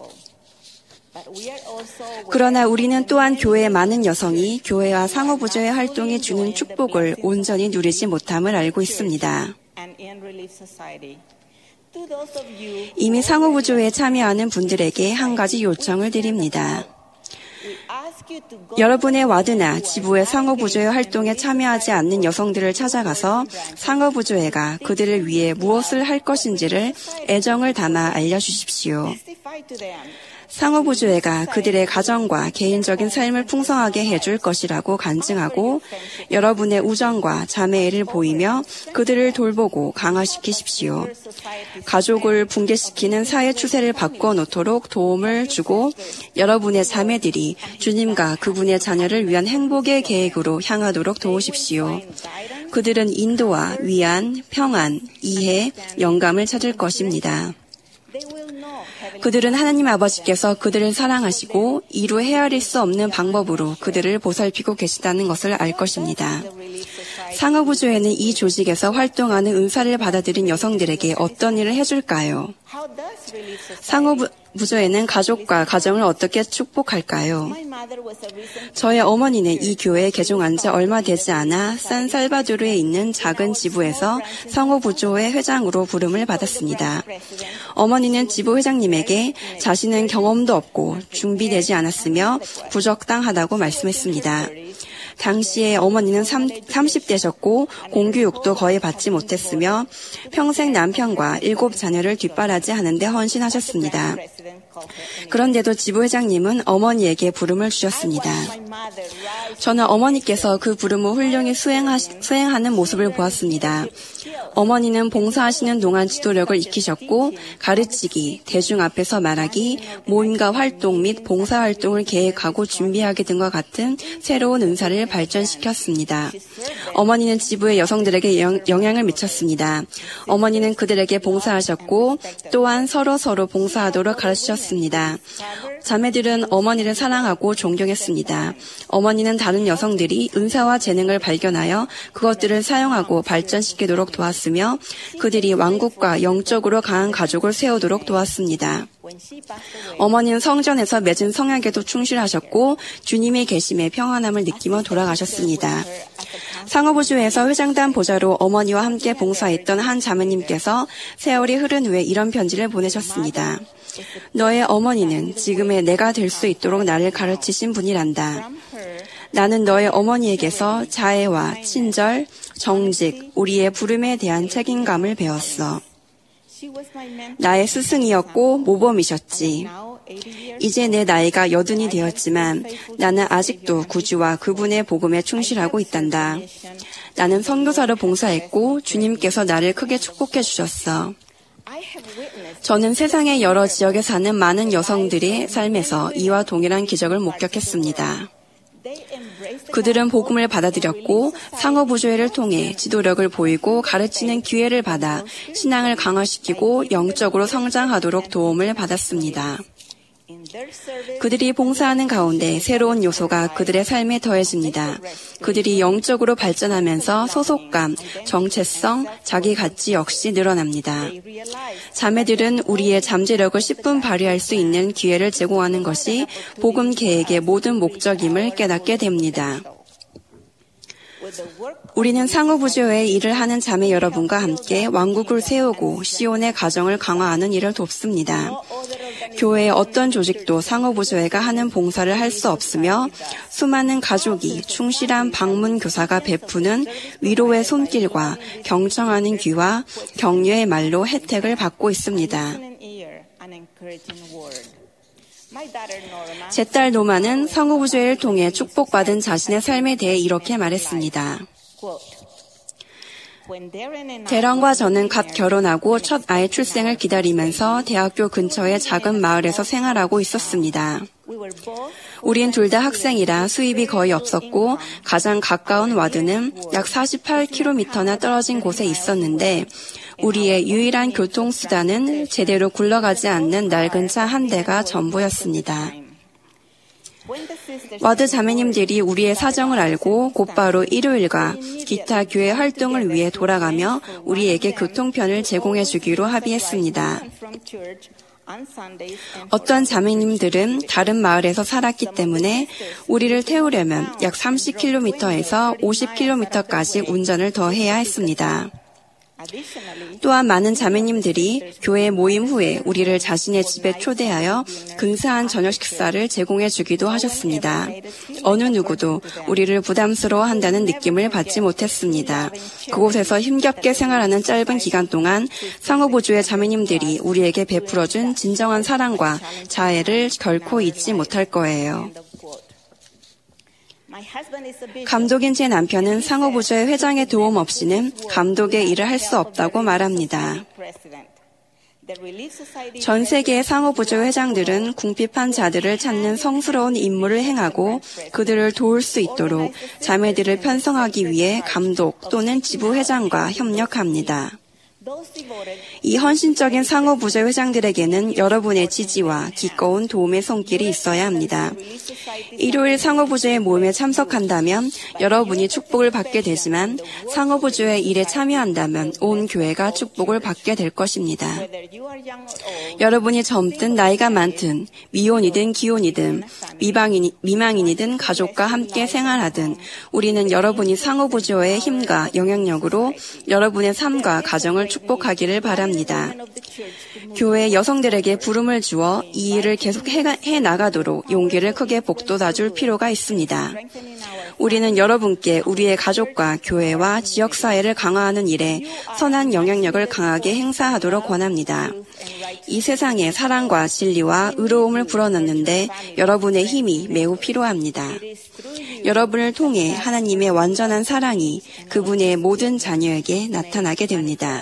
D: 그러나 우리는 또한 교회의 많은 여성이 교회와 상호보조회 활동이 주는 축복을 온전히 누리지 못함을 알고 있습니다. 이미 상호보조회에 참여하는 분들에게 한 가지 요청을 드립니다. 여러분의 와드나 지부의 상호보조회 활동에 참여하지 않는 여성들을 찾아가서 상호보조회가 그들을 위해 무엇을 할 것인지를 애정을 담아 알려주십시오. 상호보조회가 그들의 가정과 개인적인 삶을 풍성하게 해줄 것이라고 간증하고 여러분의 우정과 자매애를 보이며 그들을 돌보고 강화시키십시오. 가족을 붕괴시키는 사회 추세를 바꿔놓도록 도움을 주고 여러분의 자매들이 주님과 그분의 자녀를 위한 행복의 계획으로 향하도록 도우십시오. 그들은 인도와 위안, 평안, 이해, 영감을 찾을 것입니다. 그들은 하나님 아버지께서 그들을 사랑하시고 이루 헤아릴 수 없는 방법으로 그들을 보살피고 계시다는 것을 알 것입니다. 상호보조회는 이 조직에서 활동하는 은사를 받아들인 여성들에게 어떤 일을 해줄까요? 상호보조회는 가족과 가정을 어떻게 축복할까요? 저의 어머니는 이 교회에 개종한 지 얼마 되지 않아 산살바도르에 있는 작은 지부에서 상호보조회 회장으로 부름을 받았습니다. 어머니는 지부 회장님에게 자신은 경험도 없고 준비되지 않았으며 부적당하다고 말씀했습니다. 당시에 어머니는 30대셨고 공교육도 거의 받지 못했으며 평생 남편과 7 자녀를 뒷바라지 하는데 헌신하셨습니다. 그런데도 지부회장님은 어머니에게 부름을 주셨습니다. 저는 어머니께서 그 부름을 훌륭히 수행하는 모습을 보았습니다. 어머니는 봉사하시는 동안 지도력을 익히셨고 가르치기, 대중 앞에서 말하기, 모임과 활동 및 봉사활동을 계획하고 준비하기 등과 같은 새로운 은사를 발전시켰습니다. 어머니는 지부의 여성들에게 영향을 미쳤습니다. 어머니는 그들에게 봉사하셨고 또한 서로 봉사하도록 가르치셨습니다. 자매들은 어머니를 사랑하고 존경했습니다. 어머니는 다른 여성들이 은사와 재능을 발견하여 그것들을 사용하고 발전시키도록 도왔으며 그들이 왕국과 영적으로 강한 가족을 세우도록 도왔습니다. 어머니는 성전에서 맺은 성약에도 충실하셨고 주님의 계심에 평안함을 느끼며 돌아가셨습니다. 상업우주에서 회장단 보좌로 어머니와 함께 봉사했던 한 자매님께서 세월이 흐른 후에 이런 편지를 보내셨습니다. 너의 어머니는 지금의 내가 될 수 있도록 나를 가르치신 분이란다. 나는 너의 어머니에게서 자애와 친절, 정직, 우리의 부름에 대한 책임감을 배웠어. 나의 스승이었고 모범이셨지. 이제 내 나이가 80이 되었지만 나는 아직도 구주와 그분의 복음에 충실하고 있단다. 나는 선교사로 봉사했고 주님께서 나를 크게 축복해 주셨어. 저는 세상의 여러 지역에 사는 많은 여성들의 삶에서 이와 동일한 기적을 목격했습니다. 그들은 복음을 받아들였고 상어부조회를 통해 지도력을 보이고 가르치는 기회를 받아 신앙을 강화시키고 영적으로 성장하도록 도움을 받았습니다. 그들이 봉사하는 가운데 새로운 요소가 그들의 삶에 더해집니다. 그들이 영적으로 발전하면서 소속감, 정체성, 자기 가치 역시 늘어납니다. 자매들은 우리의 잠재력을 10분 발휘할 수 있는 기회를 제공하는 것이 복음 계획의 모든 목적임을 깨닫게 됩니다. 우리는 상호부조회의 일을 하는 자매 여러분과 함께 왕국을 세우고 시온의 가정을 강화하는 일을 돕습니다. 교회의 어떤 조직도 상호부조회가 하는 봉사를 할 수 없으며 수많은 가족이 충실한 방문 교사가 베푸는 위로의 손길과 경청하는 귀와 격려의 말로 혜택을 받고 있습니다. 제 딸 노마는 상호부조회를 통해 축복받은 자신의 삶에 대해 이렇게 말했습니다. 대런과 저는 갓 결혼하고 첫 아이 출생을 기다리면서 대학교 근처의 작은 마을에서 생활하고 있었습니다. 우린 둘 다 학생이라 수입이 거의 없었고 가장 가까운 와드는 약 48km나 떨어진 곳에 있었는데 우리의 유일한 교통수단은 제대로 굴러가지 않는 낡은 차 한 대가 전부였습니다. 와드 자매님들이 우리의 사정을 알고 곧바로 일요일과 기타 교회 활동을 위해 돌아가며 우리에게 교통편을 제공해 주기로 합의했습니다. 어떤 자매님들은 다른 마을에서 살았기 때문에 우리를 태우려면 약 30km에서 50km까지 운전을 더 해야 했습니다. 또한 많은 자매님들이 교회 모임 후에 우리를 자신의 집에 초대하여 근사한 저녁 식사를 제공해 주기도 하셨습니다. 어느 누구도 우리를 부담스러워한다는 느낌을 받지 못했습니다. 그곳에서 힘겹게 생활하는 짧은 기간 동안 상호보조의 자매님들이 우리에게 베풀어준 진정한 사랑과 자애를 결코 잊지 못할 거예요. 감독인 제 남편은 상호부조의 회장의 도움 없이는 감독의 일을 할 수 없다고 말합니다. 전 세계의 상호부조 회장들은 궁핍한 자들을 찾는 성스러운 임무를 행하고 그들을 도울 수 있도록 자매들을 편성하기 위해 감독 또는 지부회장과 협력합니다. 이 헌신적인 상호부조 회장들에게는 여러분의 지지와 기꺼운 도움의 손길이 있어야 합니다. 일요일 상호부조의 모임에 참석한다면 여러분이 축복을 받게 되지만 상호부조의 일에 참여한다면 온 교회가 축복을 받게 될 것입니다. 여러분이 젊든 나이가 많든 미혼이든 기혼이든 미망인이든 가족과 함께 생활하든 우리는 여러분이 상호부조의 힘과 영향력으로 여러분의 삶과 가정을 축복하기를 바랍니다. 교회 여성들에게 부름을 주어 이 일을 계속 해 나가도록 용기를 크게 북돋아줄 필요가 있습니다. 우리는 여러분께 우리의 가족과 교회와 지역사회를 강화하는 일에 선한 영향력을 강하게 행사하도록 권합니다. 이 세상에 사랑과 진리와 의로움을 불어넣는데 여러분의 힘이 매우 필요합니다. 여러분을 통해 하나님의 완전한 사랑이 그분의 모든 자녀에게 나타나게 됩니다.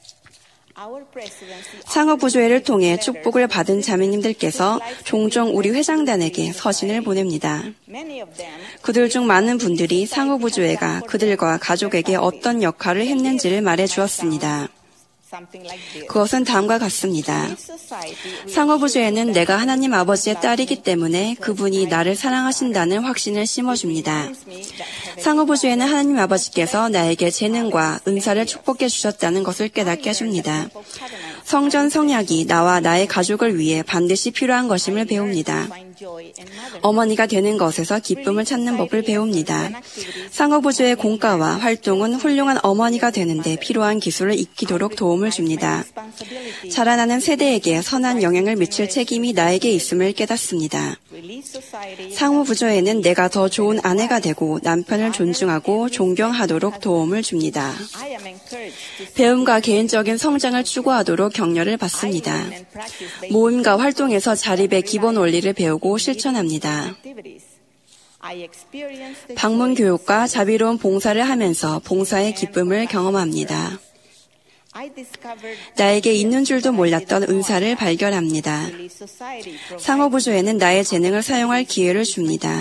D: 상어부조회를 통해 축복을 받은 자매님들께서 종종 우리 회장단에게 서신을 보냅니다. 그들 중 많은 분들이 상어부조회가 그들과 가족에게 어떤 역할을 했는지를 말해 주었습니다. 그것은 다음과 같습니다. 상어부조회는 내가 하나님 아버지의 딸이기 때문에 그분이 나를 사랑하신다는 확신을 심어줍니다. 상어부조회는 하나님 아버지께서 나에게 재능과 은사를 축복해 주셨다는 것을 깨닫게 해줍니다. 성전 성약이 나와 나의 가족을 위해 반드시 필요한 것임을 배웁니다. 어머니가 되는 것에서 기쁨을 찾는 법을 배웁니다. 상어부조의 공과와 활동은 훌륭한 어머니가 되는데 필요한 기술을 익히도록 도움을 줍니다. 자라나는 세대에게 선한 영향을 미칠 책임이 나에게 있음을 깨닫습니다. 상호부조에는 내가 더 좋은 아내가 되고 남편을 존중하고 존경하도록 도움을 줍니다. 배움과 개인적인 성장을 추구하도록 격려를 받습니다. 모임과 활동에서 자립의 기본 원리를 배우고 실천합니다. 방문 교육과 자비로운 봉사를 하면서 봉사의 기쁨을 경험합니다. 나에게 있는 줄도 몰랐던 은사를 발견합니다. 상호부조회는 나의 재능을 사용할 기회를 줍니다.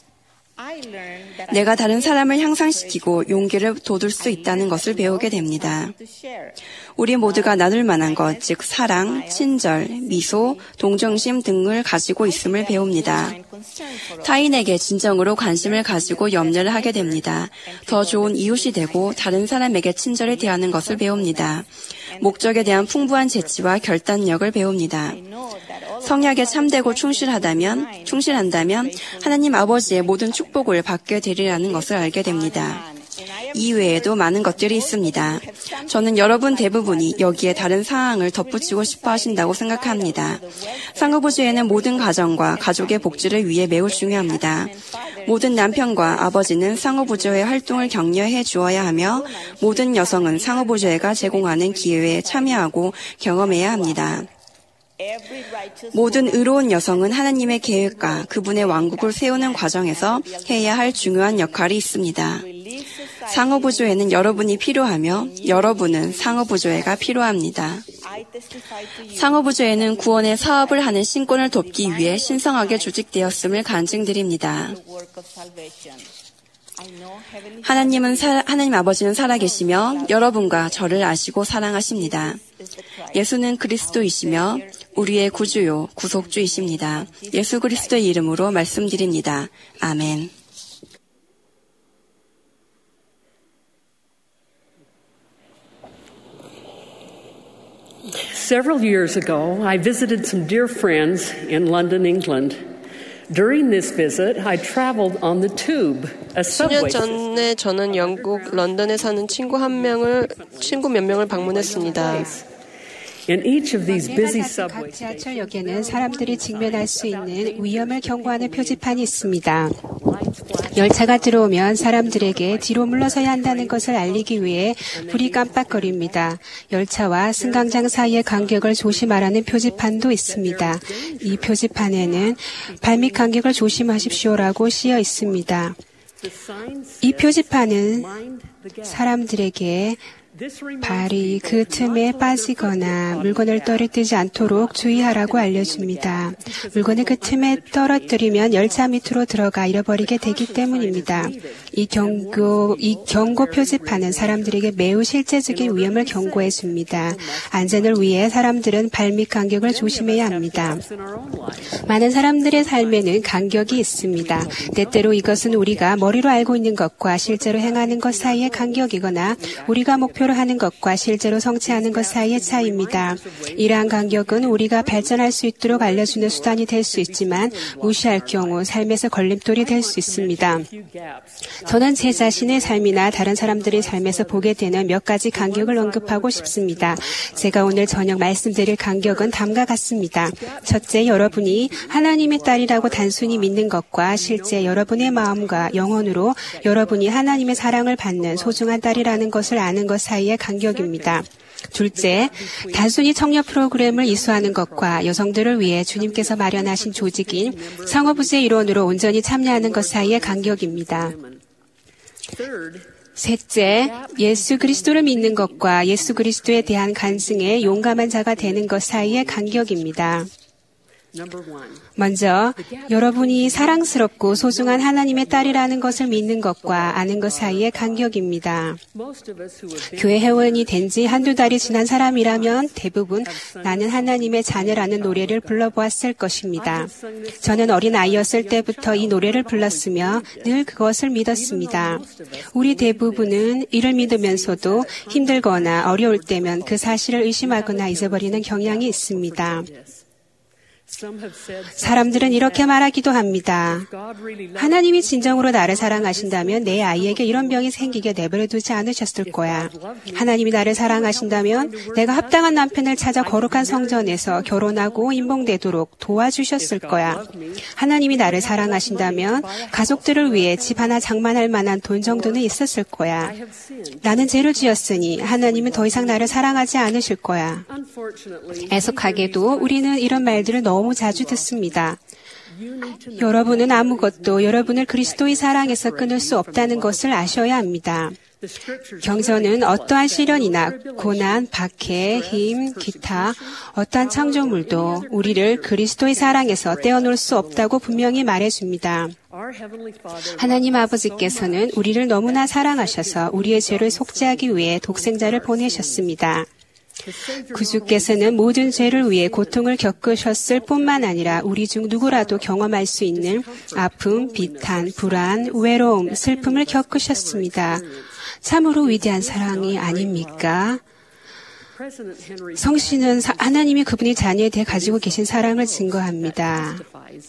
D: 내가 다른 사람을 향상시키고 용기를 돋울 수 있다는 것을 배우게 됩니다. 우리 모두가 나눌 만한 것, 즉 사랑, 친절, 미소, 동정심 등을 가지고 있음을 배웁니다. 타인에게 진정으로 관심을 가지고 염려를 하게 됩니다. 더 좋은 이웃이 되고 다른 사람에게 친절히 대하는 것을 배웁니다. 목적에 대한 풍부한 재치와 결단력을 배웁니다. 성약에 참되고 충실한다면 하나님 아버지의 모든 축복을 받게 되리라는 것을 알게 됩니다. 이외에도 많은 것들이 있습니다. 저는 여러분 대부분이 여기에 다른 사항을 덧붙이고 싶어 하신다고 생각합니다. 상호부조회는 모든 가정과 가족의 복지를 위해 매우 중요합니다. 모든 남편과 아버지는 상호부조회 활동을 격려해 주어야 하며 모든 여성은 상호부조회가 제공하는 기회에 참여하고 경험해야 합니다. 모든 의로운 여성은 하나님의 계획과 그분의 왕국을 세우는 과정에서 해야 할 중요한 역할이 있습니다. 상호부조회는 여러분이 필요하며 여러분은 상호부조회가 필요합니다. 상호부조회는 구원의 사업을 하는 신권을 돕기 위해 신성하게 조직되었음을 간증드립니다. 하나님 아버지는 살아계시며 여러분과 저를 아시고 사랑하십니다. 예수는 그리스도이시며 우리의 구주요 구속주이십니다. 예수 그리스도의 이름으로 말씀드립니다. 아멘.
F: Several years ago, I visited some dear friends in London, England. During this visit, I traveled on the tube, a subway.
B: 10년 전에 저는 영국 런던에 사는 친구 몇 명을 방문했습니다.
F: In each of these busy subway
G: 각 지하철역에는 사람들이 직면할 수 있는 위험을 경고하는 표지판이 있습니다. 열차가 들어오면 사람들에게 뒤로 물러서야 한다는 것을 알리기 위해 불이 깜빡거립니다. 열차와 승강장 사이의 간격을 조심하라는 표지판도 있습니다. 이 표지판에는 발밑 간격을 조심하십시오라고 쓰여 있습니다. 이 표지판은 사람들에게 발이 그 틈에 빠지거나 물건을 떨어뜨리지 않도록 주의하라고 알려줍니다. 물건을 그 틈에 떨어뜨리면 열차 밑으로 들어가 잃어버리게 되기 때문입니다. 이 경고 표지판은 사람들에게 매우 실제적인 위험을 경고해 줍니다. 안전을 위해 사람들은 발밑 간격을 조심해야 합니다. 많은 사람들의 삶에는 간격이 있습니다. 때때로 이것은 우리가 머리로 알고 있는 것과 실제로 행하는 것 사이의 간격이거나 우리가 목표로 하는 것과 실제로 성취하는 것 사이의 차이입니다. 이러한 간격은 우리가 발전할 수 있도록 알려주는 수단이 될 수 있지만 무시할 경우 삶에서 걸림돌이 될 수 있습니다. 저는 제 자신의 삶이나 다른 사람들의 삶에서 보게 되는 몇 가지 간격을 언급하고 싶습니다. 제가 오늘 저녁 말씀드릴 간격은 다음과 같습니다. 첫째, 여러분이 하나님의 딸이라고 단순히 믿는 것과 실제 여러분의 마음과 영혼으로 여러분이 하나님의 사랑을 받는 소중한 딸이라는 것을 아는 것 사이의 간격입니다. 둘째, 단순히 청년 프로그램을 이수하는 것과 여성들을 위해 주님께서 마련하신 조직인 상어부지의 일원으로 온전히 참여하는 것 사이의 간격입니다. 셋째, 예수 그리스도를 믿는 것과 예수 그리스도에 대한 간증에 용감한 자가 되는 것 사이의 간격입니다. 먼저 여러분이 사랑스럽고 소중한 하나님의 딸이라는 것을 믿는 것과 아는 것 사이의 간격입니다. 교회 회원이 된 지 한두 달이 지난 사람이라면 대부분 나는 하나님의 자녀라는 노래를 불러보았을 것입니다. 저는 어린 아이였을 때부터 이 노래를 불렀으며 늘 그것을 믿었습니다. 우리 대부분은 이를 믿으면서도 힘들거나 어려울 때면 그 사실을 의심하거나 잊어버리는 경향이 있습니다. 사람들은 이렇게 말하기도 합니다. 하나님이 진정으로 나를 사랑하신다면 내 아이에게 이런 병이 생기게 내버려두지 않으셨을 거야. 하나님이 나를 사랑하신다면 내가 합당한 남편을 찾아 거룩한 성전에서 결혼하고 임봉되도록 도와주셨을 거야. 하나님이 나를 사랑하신다면 가족들을 위해 집 하나 장만할 만한 돈 정도는 있었을 거야. 나는 죄를 지었으니 하나님은 더 이상 나를 사랑하지 않으실 거야. 애석하게도 우리는 이런 말들을 너무 자주 듣습니다. 여러분은 아무것도 여러분을 그리스도의 사랑에서 끊을 수 없다는 것을 아셔야 합니다. 경전은 어떠한 시련이나 고난, 박해, 힘, 기타, 어떠한 창조물도 우리를 그리스도의 사랑에서 떼어놓을 수 없다고 분명히 말해줍니다. 하나님 아버지께서는 우리를 너무나 사랑하셔서 우리의 죄를 속죄하기 위해 독생자를 보내셨습니다. 구주께서는 모든 죄를 위해 고통을 겪으셨을 뿐만 아니라 우리 중 누구라도 경험할 수 있는 아픔, 비탄, 불안, 외로움, 슬픔을 겪으셨습니다. 참으로 위대한 사랑이 아닙니까? 성신은 하나님이 그분의 자녀에 대해 가지고 계신 사랑을 증거합니다.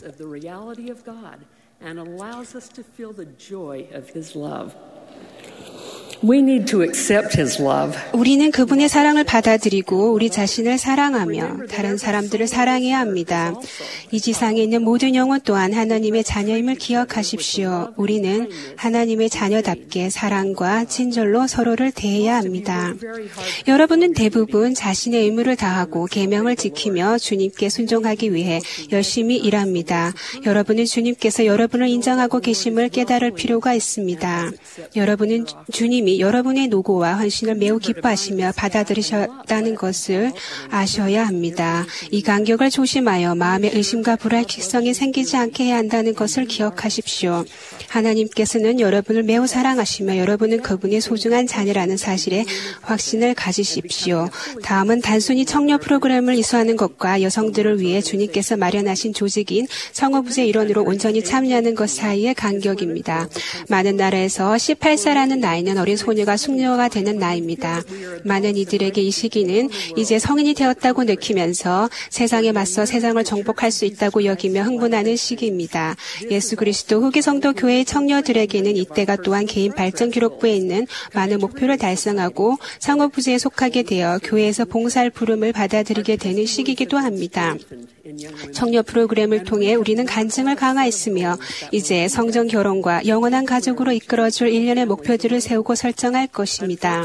F: We need to accept His love.
G: 우리는 그분의 사랑을 받아들이고 우리 자신을 사랑하며 다른 사람들을 사랑해야 합니다. 이 지상에 있는 모든 영혼 또한 하나님의 자녀임을 기억하십시오. 우리는 하나님의 자녀답게 사랑과 친절로 서로를 대해야 합니다. 여러분은 대부분 자신의 의무를 다하고 계명을 지키며 주님께 순종하기 위해 열심히 일합니다. 여러분은 주님께서 여러분을 인정하고 계심을 깨달을 필요가 있습니다. 여러분은 주님이 여러분의 노고와 헌신을 매우 기뻐하시며 받아들이셨다는 것을 아셔야 합니다. 이 간격을 조심하여 마음의 의심과 불확실성이 생기지 않게 해야 한다는 것을 기억하십시오. 하나님께서는 여러분을 매우 사랑하시며 여러분은 그분의 소중한 자녀라는 사실에 확신을 가지십시오. 다음은 단순히 청년 프로그램을 이수하는 것과 여성들을 위해 주님께서 마련하신 조직인 성어부지의 일원으로 온전히 참여하는 것 사이의 간격입니다. 많은 나라에서 18세라는 나이는 어린 소녀가 숙녀가 되는 나이입니다. 많은 이들에게 이 시기는 이제 성인이 되었다고 느끼면서 세상에 맞서 세상을 정복할 수 있다고 여기며 흥분하는 시기입니다. 예수 그리스도 후기 성도 교회의 청녀들에게는 이때가 또한 개인 발전 기록부에 있는 많은 목표를 달성하고 상호부지에 속하게 되어 교회에서 봉사할 부름을 받아들이게 되는 시기이기도 합니다. 청년 프로그램을 통해 우리는 간증을 강화했으며 이제 성전 결혼과 영원한 가족으로 이끌어줄 일련의 목표들을 세우고 설정할 것입니다.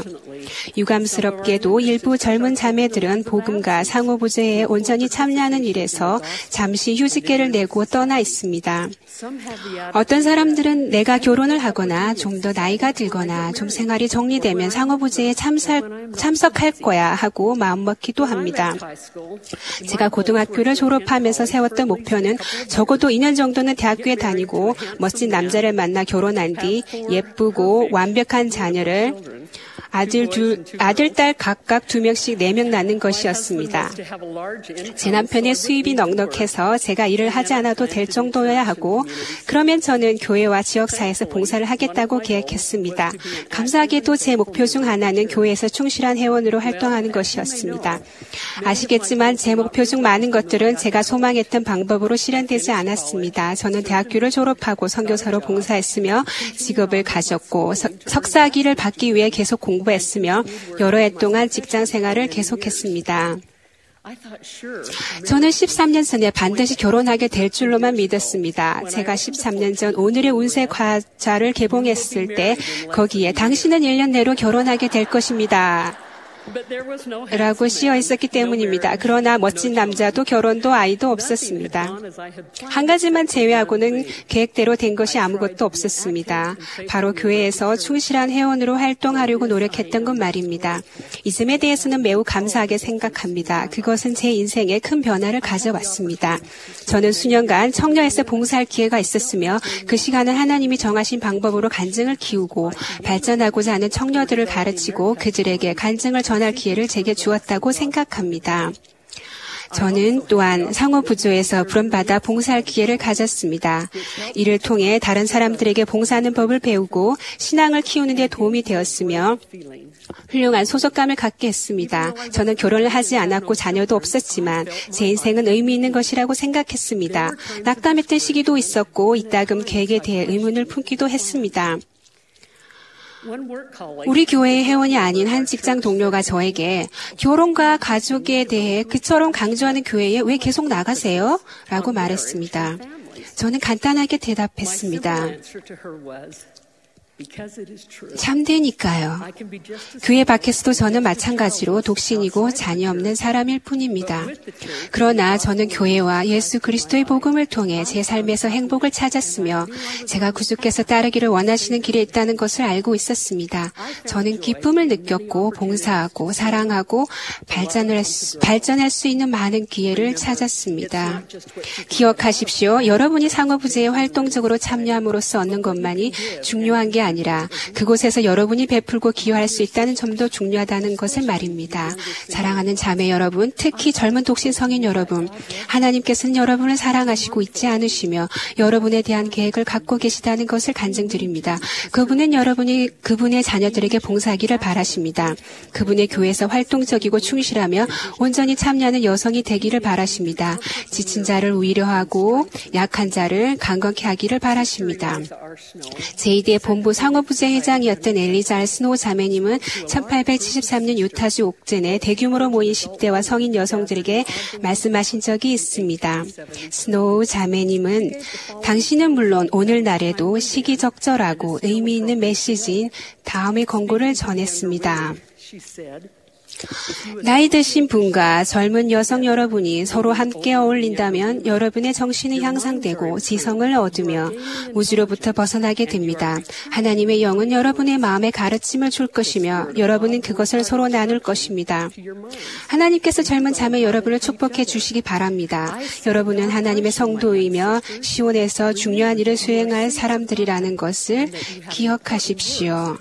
G: 유감스럽게도 일부 젊은 자매들은 복음과 상호부재에 온전히 참여하는 일에서 잠시 휴직계를 내고 떠나 있습니다. 어떤 사람들은 내가 결혼을 하거나 좀 더 나이가 들거나 좀 생활이 정리되면 상호부재에 참석할 거야 하고 마음먹기도 합니다. 제가 고등학교를 졸업하면서 세웠던 목표는 적어도 2년 정도는 대학교에 다니고 멋진 남자를 만나 결혼한 뒤 예쁘고 완벽한 자녀를 아들, 딸 각각 2명씩 4명 낳는 것이었습니다. 제 남편의 수입이 넉넉해서 제가 일을 하지 않아도 될 정도여야 하고, 그러면 저는 교회와 지역사회에서 봉사를 하겠다고 계획했습니다. 감사하게도 제 목표 중 하나는 교회에서 충실한 회원으로 활동하는 것이었습니다. 아시겠지만 제 목표 중 많은 것들은 제가 소망했던 방법으로 실현되지 않았습니다. 저는 대학교를 졸업하고 선교사로 봉사했으며 직업을 가졌고 석사학위를 받기 위해 계속 공부했으며 여러 해 동안 직장 생활을 계속했습니다. 저는 13년 전에 반드시 결혼하게 될 줄로만 믿었습니다. 제가 13년 전 오늘의 운세 과자를 개봉했을 때 거기에 당신은 1년 내로 결혼하게 될 것입니다. 라고 씌어 있었기 때문입니다. 그러나 멋진 남자도 결혼도 아이도 없었습니다. 한 가지만 제외하고는 계획대로 된 것이 아무것도 없었습니다. 바로 교회에서 충실한 회원으로 활동하려고 노력했던 것 말입니다. 이 점에 대해서는 매우 감사하게 생각합니다. 그것은 제 인생에 큰 변화를 가져왔습니다. 저는 수년간 청년에서 봉사할 기회가 있었으며 그 시간은 하나님이 정하신 방법으로 간증을 키우고 발전하고자 하는 청년들을 가르치고 그들에게 간증을 전할 기회를 제게 주었다고 생각합니다. 저는 또한 상호부조에서 부름받아 봉사할 기회를 가졌습니다. 이를 통해 다른 사람들에게 봉사하는 법을 배우고 신앙을 키우는 데 도움이 되었으며 훌륭한 소속감을 갖게 했습니다. 저는 결혼을 하지 않았고 자녀도 없었지만 제 인생은 의미 있는 것이라고 생각했습니다. 낙담했던 시기도 있었고 이따금 계획에 대해 의문을 품기도 했습니다. 우리 교회의 회원이 아닌 한 직장 동료가 저에게 결혼과 가족에 대해 그처럼 강조하는 교회에 왜 계속 나가세요? 라고 말했습니다. 저는 간단하게 대답했습니다. 참되니까요. 교회 밖에서도 저는 마찬가지로 독신이고 자녀 없는 사람일 뿐입니다. 그러나 저는 교회와 예수 그리스도의 복음을 통해 제 삶에서 행복을 찾았으며 제가 구주께서 따르기를 원하시는 길에 있다는 것을 알고 있었습니다. 저는 기쁨을 느꼈고 봉사하고 사랑하고 발전할 수 있는 많은 기회를 찾았습니다. 기억하십시오. 여러분이 상호부제에 활동적으로 참여함으로써 얻는 것만이 중요한 게 아니라 그곳에서 여러분이 베풀고 기여할 수 있다는 점도 중요하다는 것을 말입니다. 사랑하는 자매 여러분, 특히 젊은 독신 성인 여러분, 하나님께서는 여러분을 사랑하시고 잊지 않으시며 여러분에 대한 계획을 갖고 계시다는 것을 간증드립니다. 그분은 여러분이 그분의 자녀들에게 봉사하기를 바라십니다. 그분의 교회에서 활동적이고 충실하며 온전히 참여하는 여성이 되기를 바라십니다. 지친 자를 위로하고 약한 자를 강건케 하기를 바라십니다. 제2대 본부 상호부제 회장이었던 엘리자 스노우 자매님은 1873년 유타주 옥젠에 대규모로 모인 10대와 성인 여성들에게 말씀하신 적이 있습니다. 스노우 자매님은 당신은 물론 오늘날에도 시기적절하고 의미 있는 메시지인 다음의 권고를 전했습니다. 나이 드신 분과 젊은 여성 여러분이 서로 함께 어울린다면 여러분의 정신이 향상되고 지성을 얻으며 무지로부터 벗어나게 됩니다. 하나님의 영은 여러분의 마음에 가르침을 줄 것이며 여러분은 그것을 서로 나눌 것입니다. 하나님께서 젊은 자매 여러분을 축복해 주시기 바랍니다. 여러분은 하나님의 성도이며 시온에서 중요한 일을 수행할 사람들이라는 것을 기억하십시오.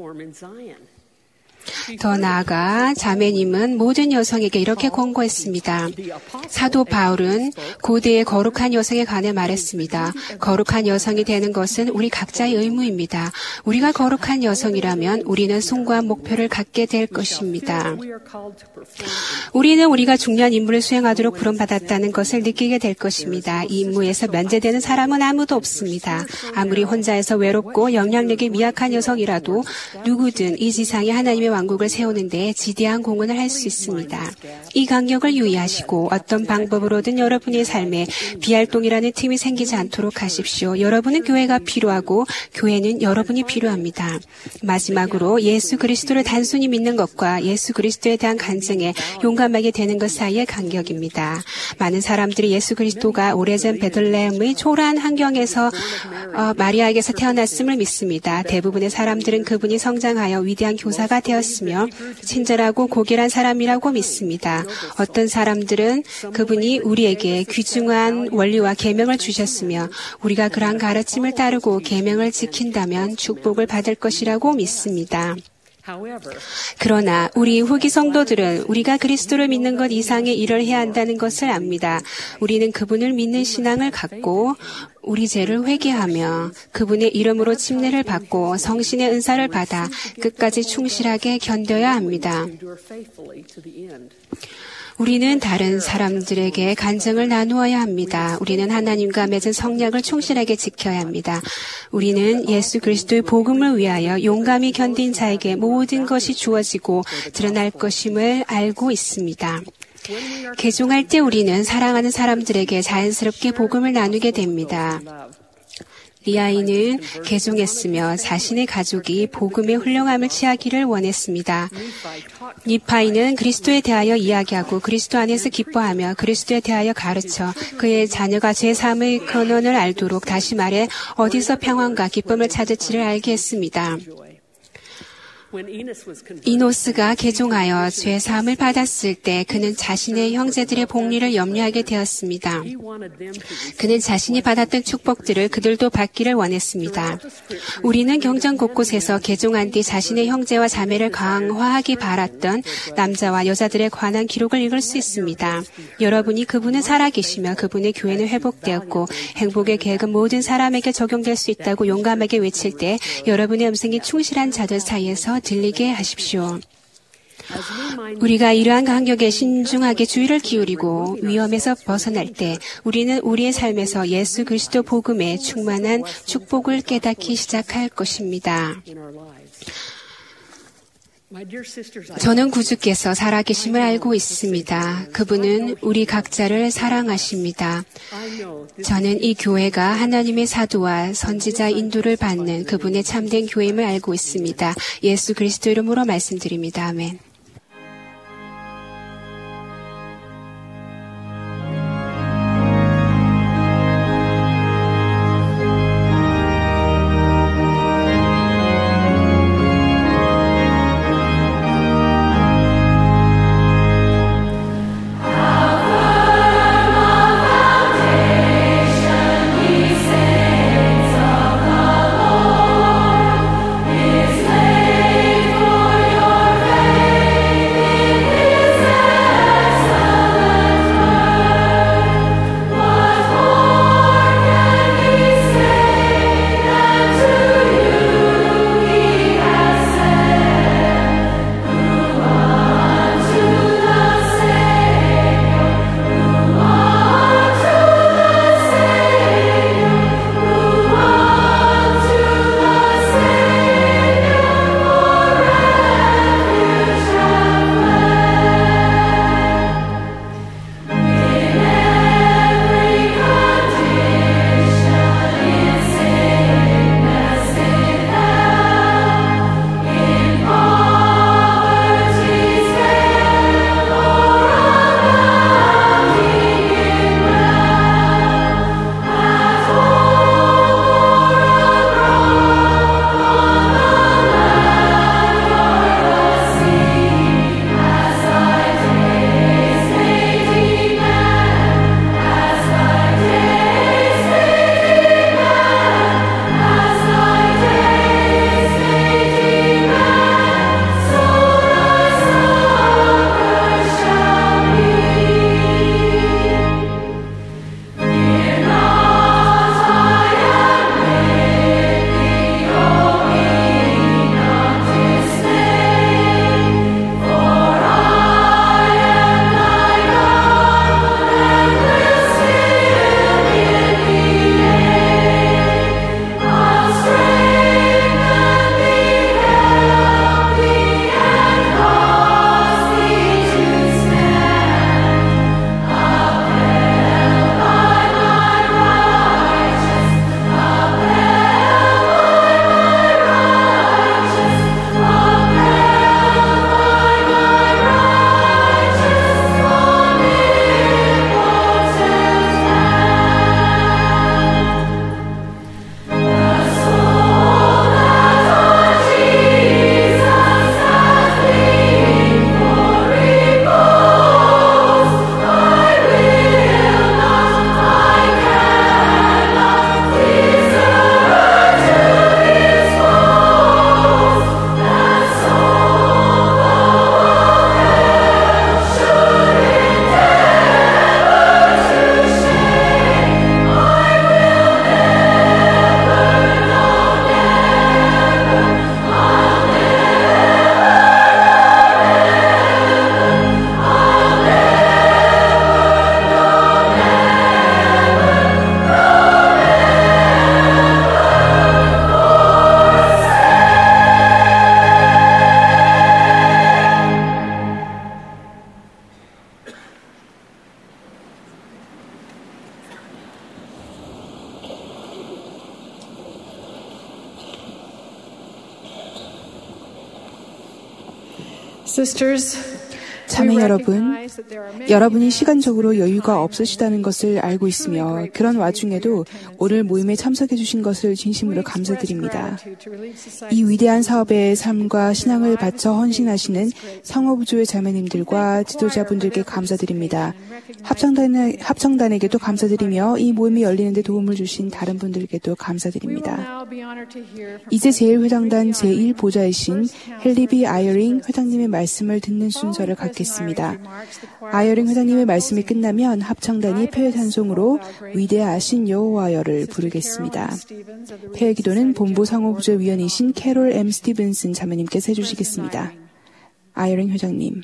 G: 더 나아가 자매님은 모든 여성에게 이렇게 권고했습니다. 사도 바울은 고대의 거룩한 여성에 관해 말했습니다. 거룩한 여성이 되는 것은 우리 각자의 의무입니다. 우리가 거룩한 여성이라면 우리는 숭고한 목표를 갖게 될 것입니다. 우리는 우리가 중요한 임무를 수행하도록 부름받았다는 것을 느끼게 될 것입니다. 이 임무에서 면제되는 사람은 아무도 없습니다. 아무리 혼자에서 외롭고 영향력이 미약한 여성이라도 누구든 이 지상에 하나님의 왕국을 세우는 데 지대한 공헌을 할 수 있습니다. 이 강력을 유의하시고 어떤 방법으로든 여러분의 삶에 비활동이라는 틈이 생기지 않도록 하십시오. 여러분은 교회가 필요하고 교회는 여러분이 필요합니다. 마지막으로 예수 그리스도를 단순히 믿는 것과 예수 그리스도에 대한 간증에 용감하게 되는 것 사이의 간격입니다. 많은 사람들이 예수 그리스도가 오래전 베들레헴의 초라한 환경에서 마리아에게서 태어났음을 믿습니다. 대부분의 사람들은 그분이 성장하여 위대한 교사가 되었으며 친절하고 고결한 사람이라고 믿습니다. 어떤 사람들은 그분이 우리에게 귀중한 원리와 계명을 주셨으며 우리가 그러한 가르침을 따르고 계명을 지킨다면 축복을 받을 것이라고 믿습니다. 그러나 우리 후기 성도들은 우리가 그리스도를 믿는 것 이상의 일을 해야 한다는 것을 압니다. 우리는 그분을 믿는 신앙을 갖고 우리 죄를 회개하며 그분의 이름으로 침례를 받고 성신의 은사를 받아 끝까지 충실하게 견뎌야 합니다. 우리는 다른 사람들에게 간증을 나누어야 합니다. 우리는 하나님과 맺은 성약을 충실하게 지켜야 합니다. 우리는 예수 그리스도의 복음을 위하여 용감히 견딘 자에게 모든 것이 주어지고 드러날 것임을 알고 있습니다. 개종할 때 우리는 사랑하는 사람들에게 자연스럽게 복음을 나누게 됩니다. 리아이는 개종했으며 자신의 가족이 복음의 훌륭함을 취하기를 원했습니다. 니파이는 그리스도에 대하여 이야기하고 그리스도 안에서 기뻐하며 그리스도에 대하여 가르쳐 그의 자녀가 제3의 근원을 알도록 다시 말해 어디서 평안과 기쁨을 찾을지를 알게 했습니다. 이노스가 개종하여 죄사함을 받았을 때 그는 자신의 형제들의 복리를 염려하게 되었습니다. 그는 자신이 받았던 축복들을 그들도 받기를 원했습니다. 우리는 경전 곳곳에서 개종한 뒤 자신의 형제와 자매를 강화하기 바랐던 남자와 여자들에 관한 기록을 읽을 수 있습니다. 여러분이 그분은 살아계시며 그분의 교회는 회복되었고 행복의 계획은 모든 사람에게 적용될 수 있다고 용감하게 외칠 때 여러분의 음성이 충실한 자들 사이에서 들리게 하십시오. 우리가 이러한 간격에 신중하게 주의를 기울이고 위험에서 벗어날 때 우리는 우리의 삶에서 예수 그리스도 복음의 충만한 축복을 깨닫기 시작할 것입니다. 저는 구주께서 살아계심을 알고 있습니다. 그분은 우리 각자를 사랑하십니다. 저는 이 교회가 하나님의 사도와 선지자 인도를 받는 그분의 참된 교회임을 알고 있습니다. 예수 그리스도 이름으로 말씀드립니다. 아멘.
H: Faith
E: 자매 여러분, 여러분이 시간적으로 여유가 없으시다는 것을 알고 있으며 그런 와중에도 오늘 모임에 참석해 주신 것을 진심으로 감사드립니다. 이 위대한 사업의 삶과 신앙을 바쳐 헌신하시는 상호부조의 자매님들과 지도자분들께 감사드립니다. 합창단에게도 감사드리며 이 모임이 열리는 데 도움을 주신 다른 분들께도 감사드립니다. 이제 제1회장단 제1보좌이신 헨리 아이어링 회장님의 말씀을 듣는 순서를 갖겠습니다. 아이어링 회장님의 말씀이 끝나면 합창단이 폐회찬송으로 위대하신 여호와여를 부르겠습니다. 폐회기도는 본부 상호부조 위원이신 캐롤 M. 스티븐슨 자매님께서 해주시겠습니다. 아이어링 회장님.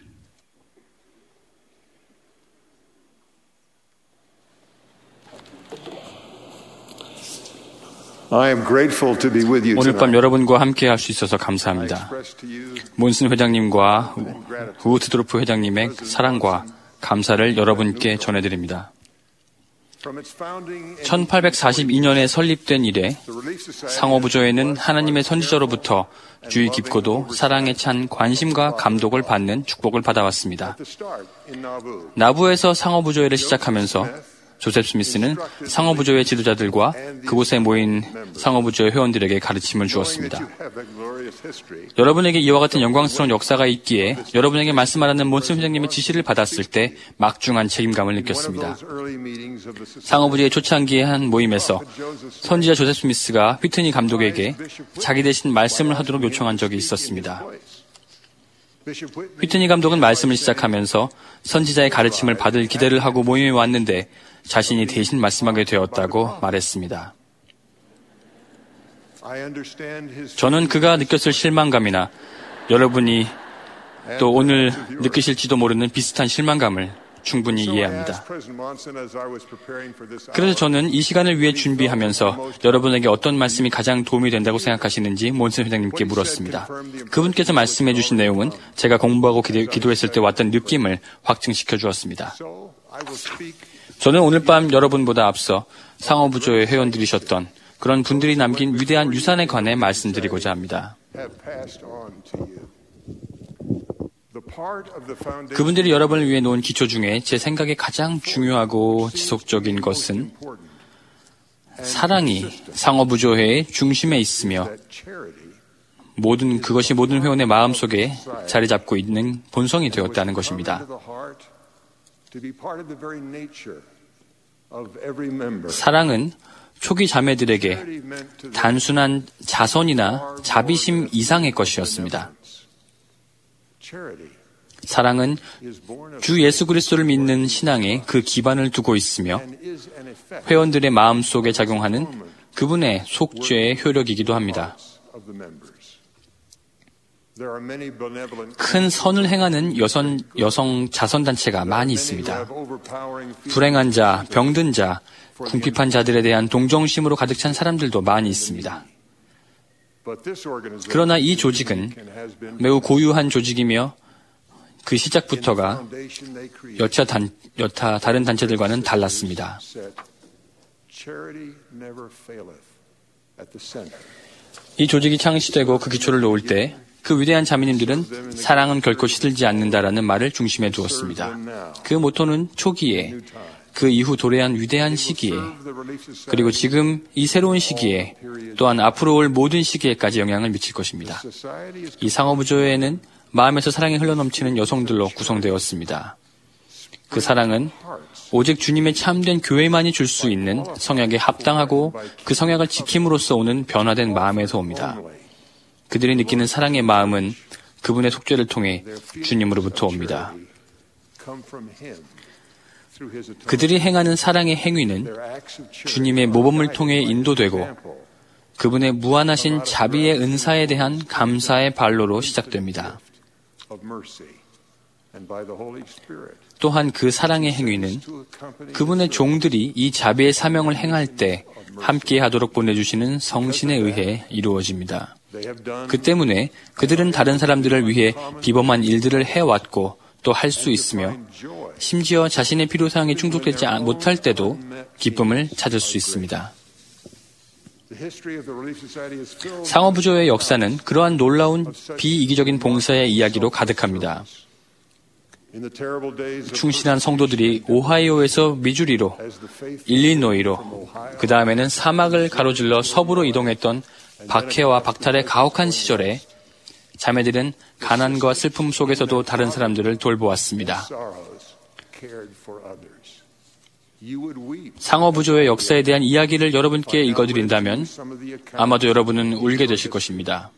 H: 오늘 밤 여러분과 함께 할 수 있어서 감사합니다. 몬슨 회장님과 우트드로프 회장님의 사랑과 감사를 여러분께 전해드립니다. 1842년에 설립된 이래 상호부조회는 하나님의 선지자로부터 주의 깊고도 사랑에 찬 관심과 감독을 받는 축복을 받아왔습니다. 나부에서 상호부조회를 시작하면서 조셉 스미스는 상호부조회 지도자들과 그곳에 모인 상호부조회 회원들에게 가르침을 주었습니다. 여러분에게 이와 같은 영광스러운 역사가 있기에 여러분에게 말씀하라는 몬슨 회장님의 지시를 받았을 때 막중한 책임감을 느꼈습니다. 상호부조회 초창기의 한 모임에서 선지자 조셉 스미스가 휘트니 감독에게 자기 대신 말씀을 하도록 요청한 적이 있었습니다. 휘트니 감독은 말씀을 시작하면서 선지자의 가르침을 받을 기대를 하고 모임에 왔는데 자신이 대신 말씀하게 되었다고 말했습니다. 저는 그가 느꼈을 실망감이나 여러분이 또 오늘 느끼실지도 모르는 비슷한 실망감을 충분히 이해합니다. 그래서 저는 이 시간을 위해 준비하면서 여러분에게 어떤 말씀이 가장 도움이 된다고 생각하시는지 몬슨 회장님께 물었습니다. 그분께서 말씀해 주신 내용은 제가 공부하고 기도했을 때 왔던 느낌을 확증시켜 주었습니다. 저는 오늘 밤 여러분보다 앞서 상호부조의 회원들이셨던 그런 분들이 남긴 위대한 유산에 관해 말씀드리고자 합니다. 그분들이 여러분을 위해 놓은 기초 중에 제 생각에 가장 중요하고 지속적인 것은 사랑이 상호부조회의 중심에 있으며 그것이 모든 회원의 마음속에 자리 잡고 있는 본성이 되었다는 것입니다. 사랑은 초기 자매들에게 단순한 자선이나 자비심 이상의 것이었습니다. 사랑은 주 예수 그리스도를 믿는 신앙에 그 기반을 두고 있으며 회원들의 마음속에 작용하는 그분의 속죄의 효력이기도 합니다. 큰 선을 행하는 여성 자선단체가 많이 있습니다. 불행한 자, 병든 자, 궁핍한 자들에 대한 동정심으로 가득 찬 사람들도 많이 있습니다. 그러나 이 조직은 매우 고유한 조직이며 그 시작부터가 여타 다른 단체들과는 달랐습니다. 이 조직이 창시되고 그 기초를 놓을 때 그 위대한 자매님들은 사랑은 결코 시들지 않는다라는 말을 중심에 두었습니다. 그 모토는 초기에, 그 이후 도래한 위대한 시기에, 그리고 지금 이 새로운 시기에, 또한 앞으로 올 모든 시기에까지 영향을 미칠 것입니다. 이 상호부조회는 마음에서 사랑이 흘러넘치는 여성들로 구성되었습니다. 그 사랑은 오직 주님의 참된 교회만이 줄 수 있는 성약에 합당하고 그 성약을 지킴으로써 오는 변화된 마음에서 옵니다. 그들이 느끼는 사랑의 마음은 그분의 속죄를 통해 주님으로부터 옵니다. 그들이 행하는 사랑의 행위는 주님의 모범을 통해 인도되고 그분의 무한하신 자비의 은사에 대한 감사의 발로로 시작됩니다. 또한 그 사랑의 행위는 그분의 종들이 이 자비의 사명을 행할 때 함께 하도록 보내주시는 성신에 의해 이루어집니다. 그 때문에 그들은 다른 사람들을 위해 비범한 일들을 해왔고 또 할 수 있으며 심지어 자신의 필요사항에 충족되지 못할 때도 기쁨을 찾을 수 있습니다. 상어부조의 역사는 그러한 놀라운 비이기적인 봉사의 이야기로 가득합니다. 충실한 성도들이 오하이오에서 미주리로, 일리노이로, 그 다음에는 사막을 가로질러 서부로 이동했던 박해와 박탈의 가혹한 시절에 자매들은 가난과 슬픔 속에서도 다른 사람들을 돌보았습니다. 상어부조의 역사에 대한 이야기를 여러분께 읽어드린다면 아마도 여러분은 울게 되실 것입니다.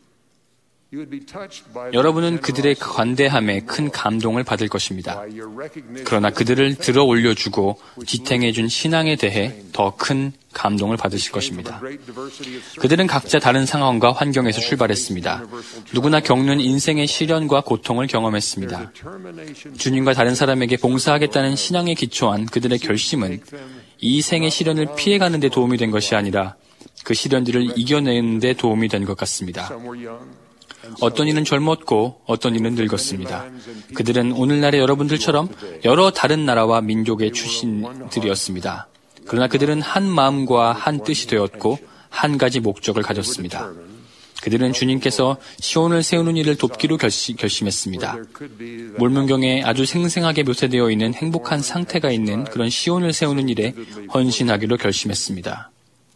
H: 여러분은 그들의 관대함에 큰 감동을 받을 것입니다. 그러나 그들을 들어 올려주고 지탱해준 신앙에 대해 더 큰 감동을 받으실 것입니다. 그들은 각자 다른 상황과 환경에서 출발했습니다. 누구나 겪는 인생의 시련과 고통을 경험했습니다. 주님과 다른 사람에게 봉사하겠다는 신앙에 기초한 그들의 결심은 이 생의 시련을 피해가는 데 도움이 된 것이 아니라 그 시련들을 이겨내는 데 도움이 된 것 같습니다. 어떤 이는 젊었고 어떤 이는 늙었습니다. 그들은 오늘날의 여러분들처럼 여러 다른 나라와 민족의 출신들이었습니다. 그러나 그들은 한 마음과 한 뜻이 되었고 한 가지 목적을 가졌습니다. 그들은 주님께서 시온을 세우는 일을 돕기로 결심했습니다. 몰문경에 아주 생생하게 묘사되어 있는 행복한 상태가 있는 그런 시온을 세우는 일에 헌신하기로 결심했습니다.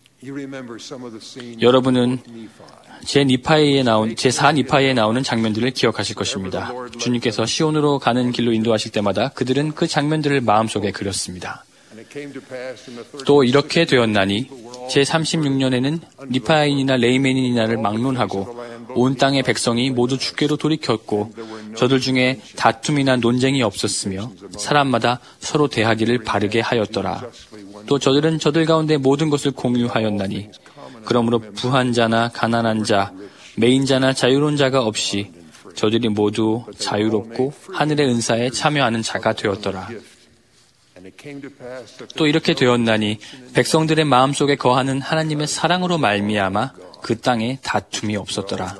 H: 여러분은 제4 니파이에 나오는 장면들을 기억하실 것입니다. 주님께서 시온으로 가는 길로 인도하실 때마다 그들은 그 장면들을 마음속에 그렸습니다. 또 이렇게 되었나니 제36년에는 니파인이나 레이멘이나를 막론하고 온 땅의 백성이 모두 주께로 돌이켰고 저들 중에 다툼이나 논쟁이 없었으며 사람마다 서로 대하기를 바르게 하였더라. 또 저들은 저들 가운데 모든 것을 공유하였나니 그러므로 부한 자나 가난한 자, 매인 자나 자유로운 자가 없이 저들이 모두 자유롭고 하늘의 은사에 참여하는 자가 되었더라. 또 이렇게 되었나니 백성들의 마음속에 거하는 하나님의 사랑으로 말미암아 그 땅에 다툼이 없었더라.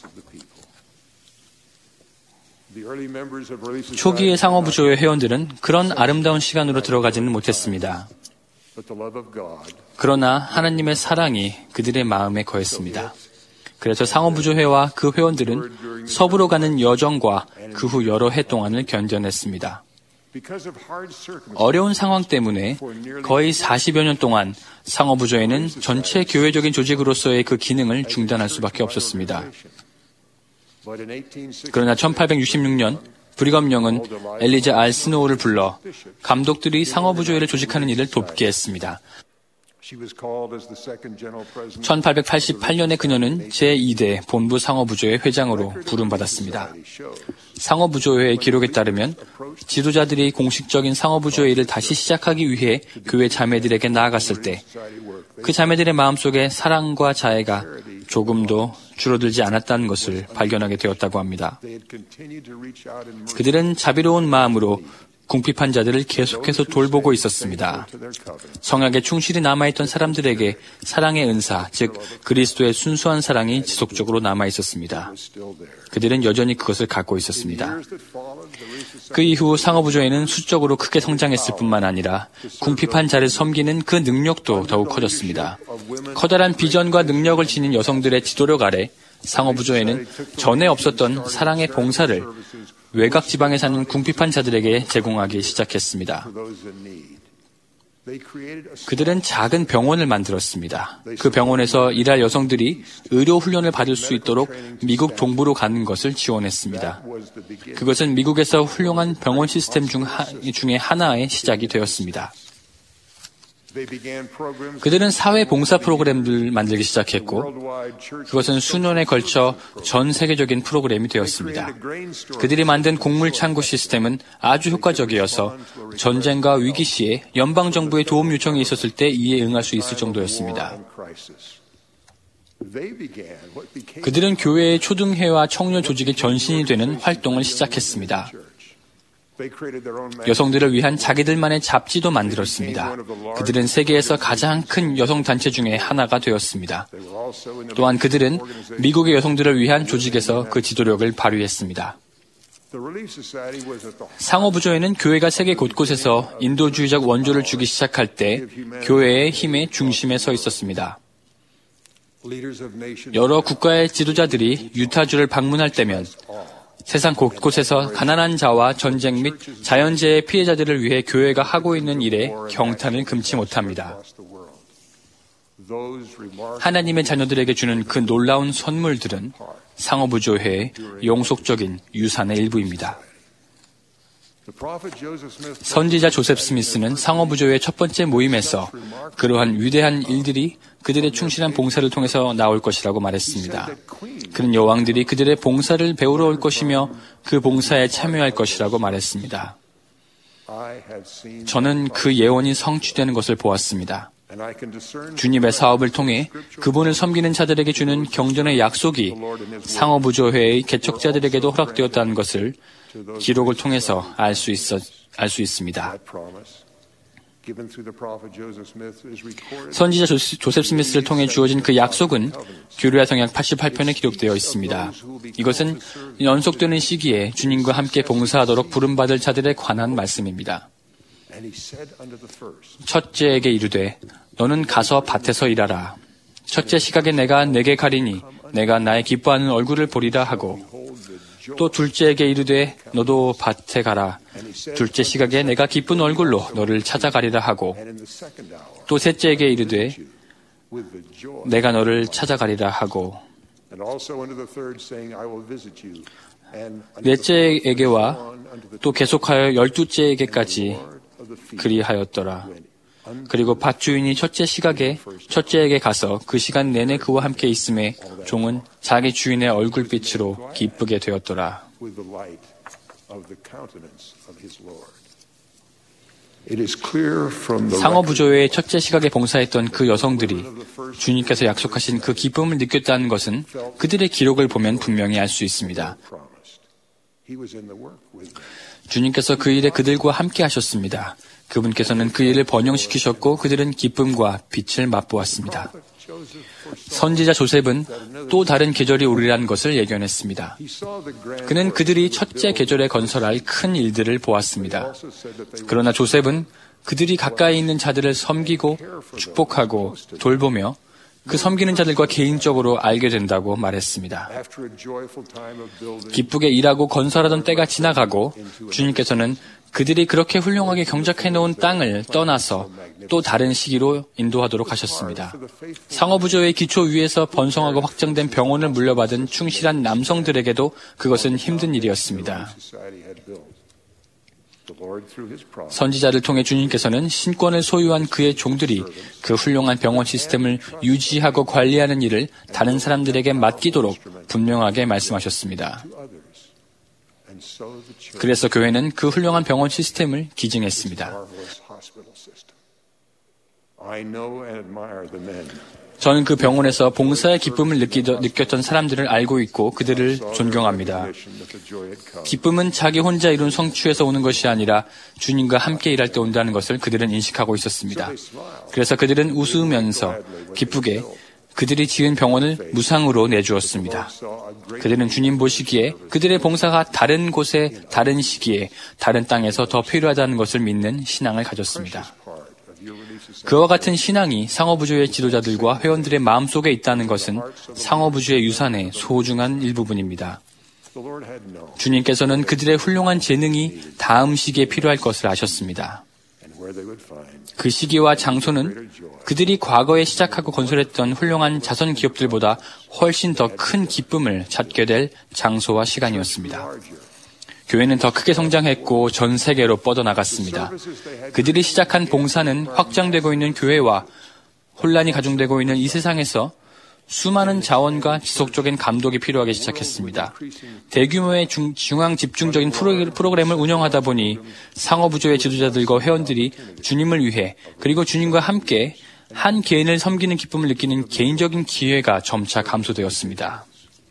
H: 초기의 상어부조의 회원들은 그런 아름다운 시간으로 들어가지는 못했습니다. 그러나 하나님의 사랑이 그들의 마음에 거했습니다. 그래서 상어부조회와 그 회원들은 서부로 가는 여정과 그 후 여러 해 동안을 견뎌냈습니다. 어려운 상황 때문에 거의 40여 년 동안 상어부조회는 전체 교회적인 조직으로서의 그 기능을 중단할 수밖에 없었습니다. 그러나 1866년 브리검령은 엘리자 알 스노우를 불러 감독들이 상어부조회를 조직하는 일을 돕게 했습니다. 1888년에 그녀는 제2대 본부 상어부조회 회장으로 부름받았습니다. 상어부조회의 기록에 따르면 지도자들이 공식적인 상어부조회를 다시 시작하기 위해 교회 자매들에게 나아갔을 때 그 자매들의 마음속에 사랑과 자애가 조금도 줄어들지 않았다는 것을 발견하게 되었다고 합니다. 그들은 자비로운 마음으로 궁핍한 자들을 계속해서 돌보고 있었습니다. 성약에 충실히 남아있던 사람들에게 사랑의 은사, 즉 그리스도의 순수한 사랑이 지속적으로 남아있었습니다. 그들은 여전히 그것을 갖고 있었습니다. 그 이후 상어부조회는 수적으로 크게 성장했을 뿐만 아니라 궁핍한 자를 섬기는 그 능력도 더욱 커졌습니다. 커다란 비전과 능력을 지닌 여성들의 지도력 아래 상어부조회는 전에 없었던 사랑의 봉사를 외곽 지방에 사는 궁핍한 자들에게 제공하기 시작했습니다. 그들은 작은 병원을 만들었습니다. 그 병원에서 일할 여성들이 의료 훈련을 받을 수 있도록 미국 동부로 가는 것을 지원했습니다. 그것은 미국에서 훌륭한 병원 시스템 중에 하나의 시작이 되었습니다. 그들은 사회 봉사 프로그램을 만들기 시작했고 그것은 수년에 걸쳐 전 세계적인 프로그램이 되었습니다. 그들이 만든 곡물 창고 시스템은 아주 효과적이어서 전쟁과 위기 시에 연방정부의 도움 요청이 있었을 때 이에 응할 수 있을 정도였습니다. 그들은 교회의 초등회와 청년 조직의 전신이 되는 활동을 시작했습니다. 여성들을 위한 자기들만의 잡지도 만들었습니다. 그들은 세계에서 가장 큰 여성단체 중에 하나가 되었습니다. 또한 그들은 미국의 여성들을 위한 조직에서 그 지도력을 발휘했습니다. 상어부조회는 교회가 세계 곳곳에서 인도주의적 원조를 주기 시작할 때 교회의 힘의 중심에 서 있었습니다. 여러 국가의 지도자들이 유타주를 방문할 때면 세상 곳곳에서 가난한 자와 전쟁 및 자연재해 피해자들을 위해 교회가 하고 있는 일에 경탄을 금치 못합니다. 하나님의 자녀들에게 주는 그 놀라운 선물들은 상호부조회의 영속적인 유산의 일부입니다. 선지자 조셉 스미스는 상호부조회의 첫 번째 모임에서 그러한 위대한 일들이 그들의 충실한 봉사를 통해서 나올 것이라고 말했습니다. 그는 여왕들이 그들의 봉사를 배우러 올 것이며 그 봉사에 참여할 것이라고 말했습니다. 저는 그 예언이 성취되는 것을 보았습니다. 주님의 사업을 통해 그분을 섬기는 자들에게 주는 경전의 약속이 상호부조회의 개척자들에게도 허락되었다는 것을 기록을 통해서 알 수 있습니다. 선지자 조셉 스미스를 통해 주어진 그 약속은 규리아 성약 88편에 기록되어 있습니다. 이것은 연속되는 시기에 주님과 함께 봉사하도록 부름받을 자들에 관한 말씀입니다. 첫째에게 이르되 너는 가서 밭에서 일하라. 첫째 시각에 내가 내게 가리니 내가 나의 기뻐하는 얼굴을 보리라 하고 또 둘째에게 이르되 너도 밭에 가라. 둘째 시각에 내가 기쁜 얼굴로 너를 찾아가리라 하고 또 셋째에게 이르되 내가 너를 찾아가리라 하고 넷째에게와 또 계속하여 12째에게까지 그리하였더라. 그리고 밭주인이 첫째 시각에 첫째에게 가서 그 시간 내내 그와 함께 있음에 종은 자기 주인의 얼굴빛으로 기쁘게 되었더라. 상호부조회의 첫째 시각에 봉사했던 그 여성들이 주님께서 약속하신 그 기쁨을 느꼈다는 것은 그들의 기록을 보면 분명히 알 수 있습니다. 주님께서 그 일에 그들과 함께 하셨습니다. 그분께서는 그 일을 번영시키셨고 그들은 기쁨과 빛을 맛보았습니다. 선지자 조셉은 또 다른 계절이 오리라는 것을 예견했습니다. 그는 그들이 첫째 계절에 건설할 큰 일들을 보았습니다. 그러나 조셉은 그들이 가까이 있는 자들을 섬기고 축복하고 돌보며 그 섬기는 자들과 개인적으로 알게 된다고 말했습니다. 기쁘게 일하고 건설하던 때가 지나가고 주님께서는 그들이 그렇게 훌륭하게 경작해 놓은 땅을 떠나서 또 다른 시기로 인도하도록 하셨습니다. 상호부조의 기초 위에서 번성하고 확장된 병원을 물려받은 충실한 남성들에게도 그것은 힘든 일이었습니다. 선지자를 통해 주님께서는 신권을 소유한 그의 종들이 그 훌륭한 병원 시스템을 유지하고 관리하는 일을 다른 사람들에게 맡기도록 분명하게 말씀하셨습니다. 그래서 교회는 그 훌륭한 병원 시스템을 기증했습니다. 저는 그 병원에서 봉사의 기쁨을 느꼈던 사람들을 알고 있고 그들을 존경합니다. 기쁨은 자기 혼자 이룬 성취에서 오는 것이 아니라 주님과 함께 일할 때 온다는 것을 그들은 인식하고 있었습니다. 그래서 그들은 웃으면서 기쁘게 그들이 지은 병원을 무상으로 내주었습니다. 그들은 주님 보시기에 그들의 봉사가 다른 곳에, 다른 시기에, 다른 땅에서 더 필요하다는 것을 믿는 신앙을 가졌습니다. 그와 같은 신앙이 상호부조의 지도자들과 회원들의 마음속에 있다는 것은 상호부조의 유산의 소중한 일부분입니다. 주님께서는 그들의 훌륭한 재능이 다음 시기에 필요할 것을 아셨습니다. 그 시기와 장소는 그들이 과거에 시작하고 건설했던 훌륭한 자선 기업들보다 훨씬 더 큰 기쁨을 찾게 될 장소와 시간이었습니다. 교회는 더 크게 성장했고 전 세계로 뻗어나갔습니다. 그들이 시작한 봉사는 확장되고 있는 교회와 혼란이 가중되고 있는 이 세상에서 수많은 자원과 지속적인 감독이 필요하기 시작했습니다. 대규모의 중앙 집중적인 프로그램을 운영하다 보니 상호부조의 지도자들과 회원들이 주님을 위해 그리고 주님과 함께 한 개인을 섬기는 기쁨을 느끼는 개인적인 기회가 점차 감소되었습니다.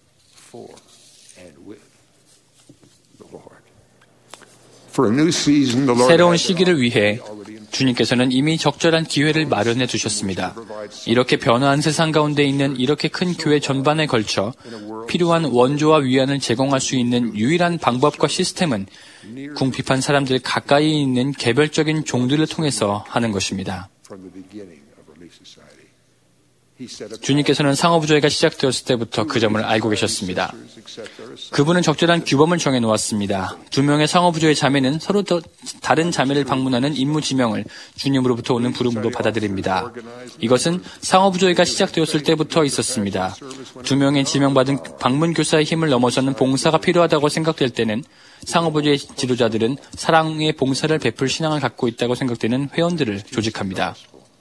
H: 새로운 시기를 위해 주님께서는 이미 적절한 기회를 마련해 두셨습니다. 이렇게 변화한 세상 가운데 있는 이렇게 큰 교회 전반에 걸쳐 필요한 원조와 위안을 제공할 수 있는 유일한 방법과 시스템은 궁핍한 사람들 가까이 있는 개별적인 종들을 통해서 하는 것입니다. 주님께서는 상호부조회가 시작되었을 때부터 그 점을 알고 계셨습니다. 그분은 적절한 규범을 정해놓았습니다. 2명의 상호부조회 자매는 서로 다른 자매를 방문하는 임무 지명을 주님으로부터 오는 부름으로 받아들입니다. 이것은 상호부조회가 시작되었을 때부터 있었습니다. 2명의 지명받은 방문교사의 힘을 넘어서는 봉사가 필요하다고 생각될 때는 상호부조회 지도자들은 사랑의 봉사를 베풀 신앙을 갖고 있다고 생각되는 회원들을 조직합니다.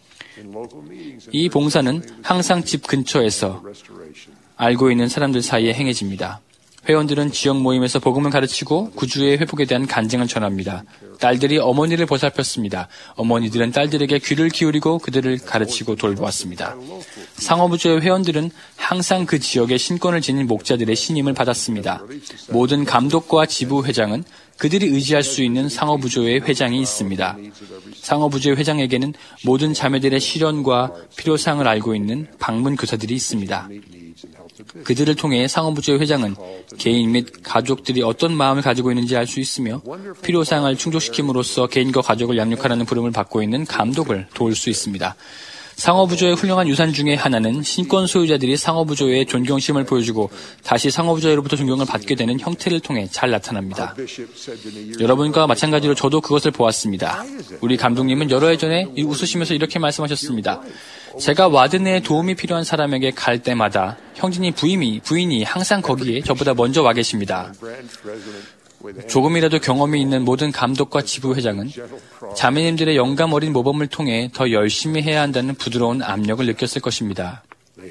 H: 이 봉사는 항상 집 근처에서 알고 있는 사람들 사이에 행해집니다. 회원들은 지역 모임에서 복음을 가르치고 구주의 회복에 대한 간증을 전합니다. 딸들이 어머니를 보살폈습니다. 어머니들은 딸들에게 귀를 기울이고 그들을 가르치고 돌보았습니다. 상호부조회 회원들은 항상 그 지역의 신권을 지닌 목자들의 신임을 받았습니다. 모든 감독과 지부회장은 그들이 의지할 수 있는 상호부조회 회장이 있습니다. 상호부조회 회장에게는 모든 자매들의 시련과 필요사항을 알고 있는 방문교사들이 있습니다. 그들을 통해 상호부조회 회장은 개인 및 가족들이 어떤 마음을 가지고 있는지 알 수 있으며 필요사항을 충족시킴으로써 개인과 가족을 양육하라는 부름을 받고 있는 감독을 도울 수 있습니다. 상호부조회의 훌륭한 유산 중에 하나는 신권 소유자들이 상호부조회의 존경심을 보여주고 다시 상호부조회로부터 존경을 받게 되는 형태를 통해 잘 나타납니다. 여러분과 마찬가지로 저도 그것을 보았습니다. 우리 감독님은 여러 해 전에 웃으시면서 이렇게 말씀하셨습니다. 제가 와드네에 도움이 필요한 사람에게 갈 때마다 형제님 부인이 항상 거기에 저보다 먼저 와 계십니다. 조금이라도 경험이 있는 모든 감독과 지부회장은 자매님들의 영감 어린 모범을 통해 더 열심히 해야 한다는 부드러운 압력을 느꼈을 것입니다.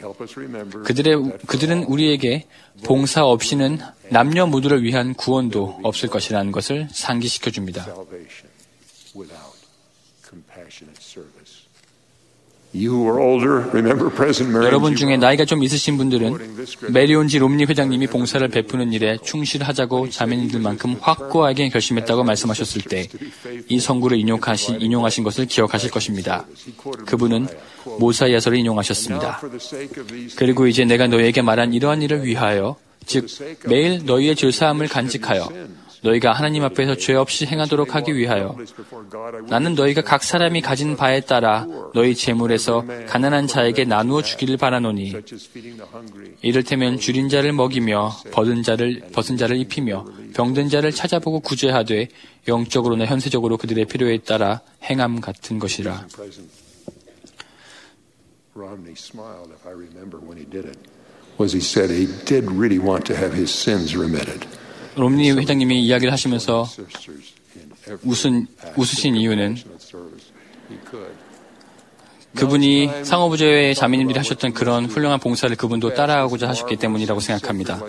H: 그들은 우리에게 봉사 없이는 남녀 모두를 위한 구원도 없을 것이라는 것을 상기시켜줍니다. 여러분 중에 나이가 좀 있으신 분들은 메리온지 롬니 회장님이 봉사를 베푸는 일에 충실하자고 자매님들만큼 확고하게 결심했다고 말씀하셨을 때 이 선구를 인용하신 것을 기억하실 것입니다. 그분은 모사야서를 인용하셨습니다. 그리고 이제 내가 너희에게 말한 이러한 일을 위하여 즉 매일 너희의 죄사함을 간직하여 너희가 하나님 앞에서 죄 없이 행하도록 하기 위하여 나는 너희가 각 사람이 가진 바에 따라 너희 재물에서 가난한 자에게 나누어 주기를 바라노니 이를테면 줄인 자를 먹이며 벗은 자를 입히며 병든 자를 찾아보고 구제하되 영적으로나 현세적으로 그들의 필요에 따라 행함 같은 것이라. 롬니 회장님이 이야기를 하시면서 웃으신 이유는 그분이 상호부조회 자매님들이 하셨던 그런 훌륭한 봉사를 그분도 따라하고자 하셨기 때문이라고 생각합니다.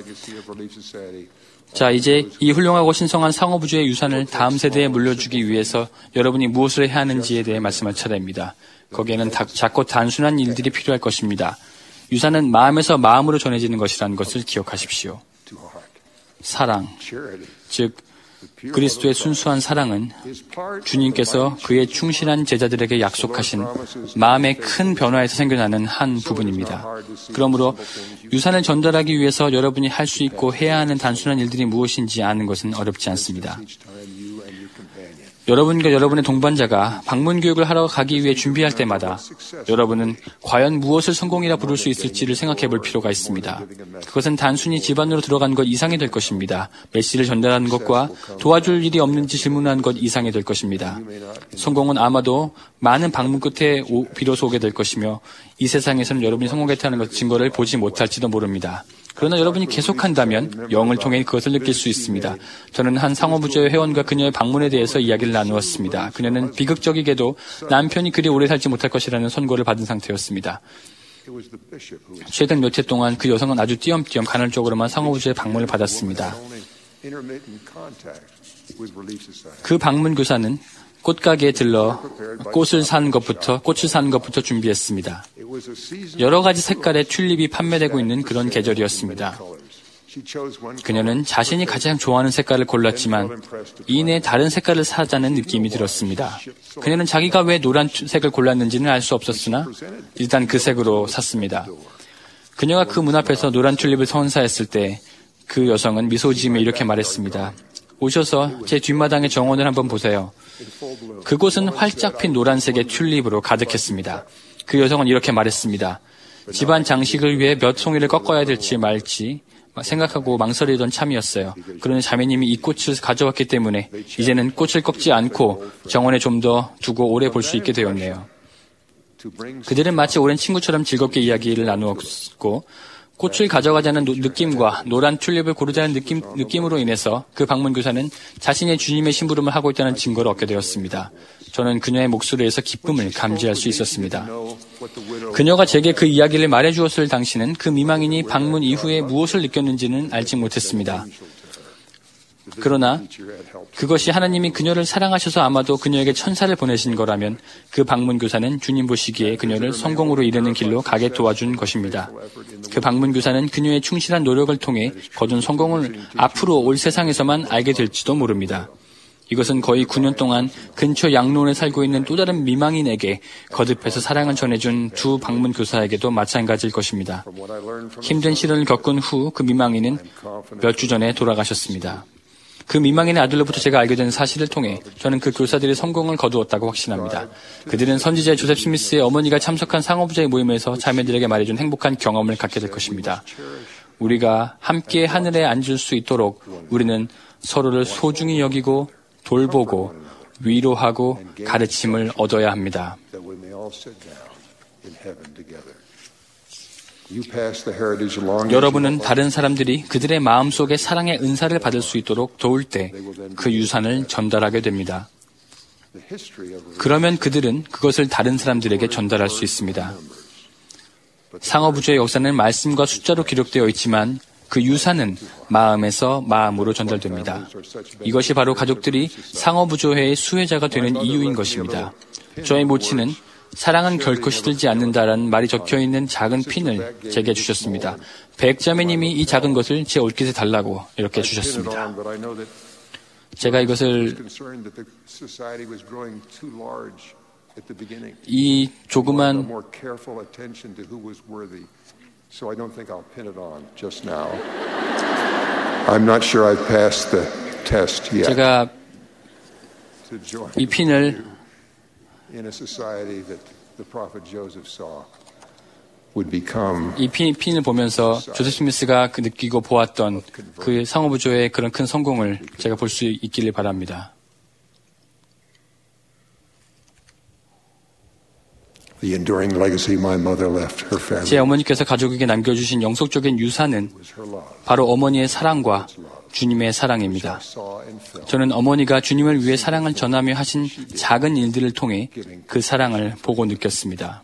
H: 자, 이제 이 훌륭하고 신성한 상호부조회 유산을 다음 세대에 물려주기 위해서 여러분이 무엇을 해야 하는지에 대해 말씀할 차례입니다. 거기에는 작고 단순한 일들이 필요할 것입니다. 유산은 마음에서 마음으로 전해지는 것이라는 것을 기억하십시오. 사랑, 즉 그리스도의 순수한 사랑은 주님께서 그의 충실한 제자들에게 약속하신 마음의 큰 변화에서 생겨나는 한 부분입니다. 그러므로 유산을 전달하기 위해서 여러분이 할 수 있고 해야 하는 단순한 일들이 무엇인지 아는 것은 어렵지 않습니다. 여러분과 여러분의 동반자가 방문 교육을 하러 가기 위해 준비할 때마다 여러분은 과연 무엇을 성공이라 부를 수 있을지를 생각해 볼 필요가 있습니다. 그것은 단순히 집안으로 들어간 것 이상이 될 것입니다. 메시지를 전달하는 것과 도와줄 일이 없는지 질문하는 것 이상이 될 것입니다. 성공은 아마도 많은 방문 끝에 비로소 오게 될 것이며 이 세상에서는 여러분이 성공했다는 것 증거를 보지 못할지도 모릅니다. 그러나 여러분이 계속한다면 영을 통해 그것을 느낄 수 있습니다. 저는 한 상호부조회 회원과 그녀의 방문에 대해서 이야기를 나누었습니다. 그녀는 비극적이게도 남편이 그리 오래 살지 못할 것이라는 선고를 받은 상태였습니다. 최근 몇 해 동안 그 여성은 아주 띄엄띄엄 간헐적으로만 상호부조회 방문을 받았습니다. 그 방문 교사는 꽃가게에 들러 꽃을 사는 것부터 준비했습니다. 여러 가지 색깔의 튤립이 판매되고 있는 그런 계절이었습니다. 그녀는 자신이 가장 좋아하는 색깔을 골랐지만 이내 다른 색깔을 사자는 느낌이 들었습니다. 그녀는 자기가 왜 노란색을 골랐는지는 알 수 없었으나 일단 그 색으로 샀습니다. 그녀가 그 문 앞에서 노란 튤립을 선사했을 때 그 여성은 미소 지으며 이렇게 말했습니다. 오셔서 제 뒷마당의 정원을 한번 보세요. 그곳은 활짝 핀 노란색의 튤립으로 가득했습니다. 그 여성은 이렇게 말했습니다. 집안 장식을 위해 몇 송이를 꺾어야 될지 말지 생각하고 망설이던 참이었어요. 그러나 자매님이 이 꽃을 가져왔기 때문에 이제는 꽃을 꺾지 않고 정원에 좀 더 두고 오래 볼 수 있게 되었네요. 그들은 마치 오랜 친구처럼 즐겁게 이야기를 나누었고 꽃을 가져가자는 느낌과 노란 튤립을 고르자는 느낌으로 인해서 그 방문교사는 자신의 주님의 심부름을 하고 있다는 증거를 얻게 되었습니다. 저는 그녀의 목소리에서 기쁨을 감지할 수 있었습니다. 그녀가 제게 그 이야기를 말해주었을 당시는 그 미망인이 방문 이후에 무엇을 느꼈는지는 알지 못했습니다. 그러나 그것이 하나님이 그녀를 사랑하셔서 아마도 그녀에게 천사를 보내신 거라면 그 방문교사는 주님 보시기에 그녀를 성공으로 이르는 길로 가게 도와준 것입니다. 그 방문교사는 그녀의 충실한 노력을 통해 거둔 성공을 앞으로 올 세상에서만 알게 될지도 모릅니다. 이것은 거의 9년 동안 근처 양로원에 살고 있는 또 다른 미망인에게 거듭해서 사랑을 전해준 두 방문교사에게도 마찬가지일 것입니다. 힘든 시련을 겪은 후 그 미망인은 몇 주 전에 돌아가셨습니다. 그 미망인의 아들로부터 제가 알게 된 사실을 통해 저는 그 교사들이 성공을 거두었다고 확신합니다. 그들은 선지자 조셉 스미스의 어머니가 참석한 상어부자의 모임에서 자매들에게 말해준 행복한 경험을 갖게 될 것입니다. 우리가 함께 하늘에 앉을 수 있도록 우리는 서로를 소중히 여기고 돌보고 위로하고 가르침을 얻어야 합니다. 여러분은 다른 사람들이 그들의 마음속에 사랑의 은사를 받을 수 있도록 도울 때 그 유산을 전달하게 됩니다. 그러면 그들은 그것을 다른 사람들에게 전달할 수 있습니다. 상어부조의 역사는 말씀과 숫자로 기록되어 있지만 그 유산은 마음에서 마음으로 전달됩니다. 이것이 바로 가족들이 상어부조회의 수혜자가 되는 이유인 것입니다. 저의 모친은 사랑은 결코 시들지 않는다라는 말이 적혀있는 작은 핀을 제게 주셨습니다. 백자매님이 이 작은 것을 제 옷깃에 달라고 이렇게 주셨습니다. 제가 이것을 이 조그만 제가 이 핀을 이 핀을 보면서 조셉 스미스가 느끼고 보았던 그 상어부조의 그런 큰 성공을 제가 볼 수 있기를 바랍니다. 제 어머니께서 가족에게 남겨주신 영속적인 유산은 바로 어머니의 사랑과 주님의 사랑입니다. 저는 어머니가 주님을 위해 사랑을 전하며 하신 작은 일들을 통해 그 사랑을 보고 느꼈습니다.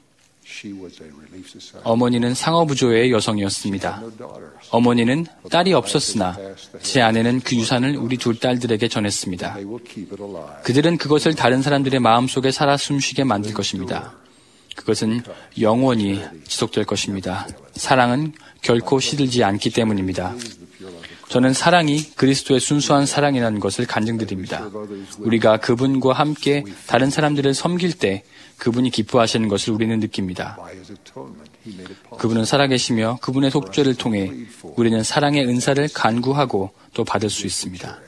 H: 어머니는 상어부조의 여성이었습니다. 어머니는 딸이 없었으나 제 아내는 그 유산을 우리 둘 딸들에게 전했습니다. 그들은 그것을 다른 사람들의 마음속에 살아 숨쉬게 만들 것입니다. 그것은 영원히 지속될 것입니다. 사랑은 결코 시들지 않기 때문입니다. 저는 사랑이 그리스도의 순수한 사랑이라는 것을 간증드립니다. 우리가 그분과 함께 다른 사람들을 섬길 때 그분이 기뻐하시는 것을 우리는 느낍니다. 그분은 살아계시며 그분의 속죄를 통해 우리는 사랑의 은사를 간구하고 또 받을 수 있습니다.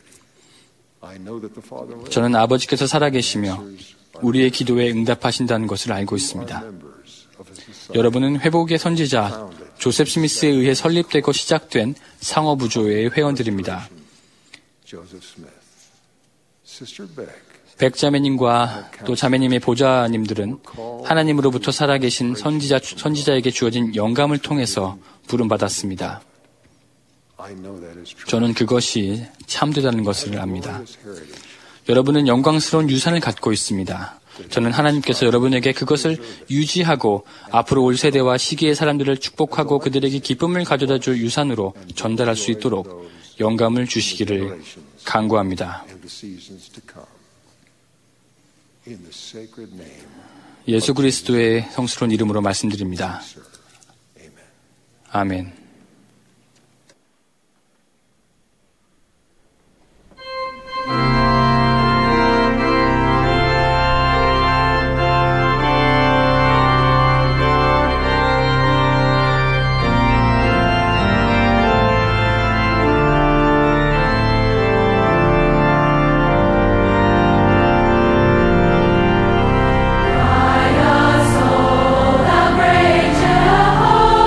H: 저는 아버지께서 살아계시며 우리의 기도에 응답하신다는 것을 알고 있습니다. 여러분은 회복의 선지자 조셉 스미스에 의해 설립되고 시작된 상어부조회의 회원들입니다. 백자매님과 또 자매님의 보좌님들은 하나님으로부터 살아계신 선지자에게 주어진 영감을 통해서 부름받았습니다. 저는 그것이 참되다는 것을 압니다. 여러분은 영광스러운 유산을 갖고 있습니다. 저는 하나님께서 여러분에게 그것을 유지하고 앞으로 올 세대와 시기의 사람들을 축복하고 그들에게 기쁨을 가져다 줄 유산으로 전달할 수 있도록 영감을 주시기를 간구합니다. 예수 그리스도의 성스러운 이름으로 말씀드립니다. 아멘.
I: Jehovah.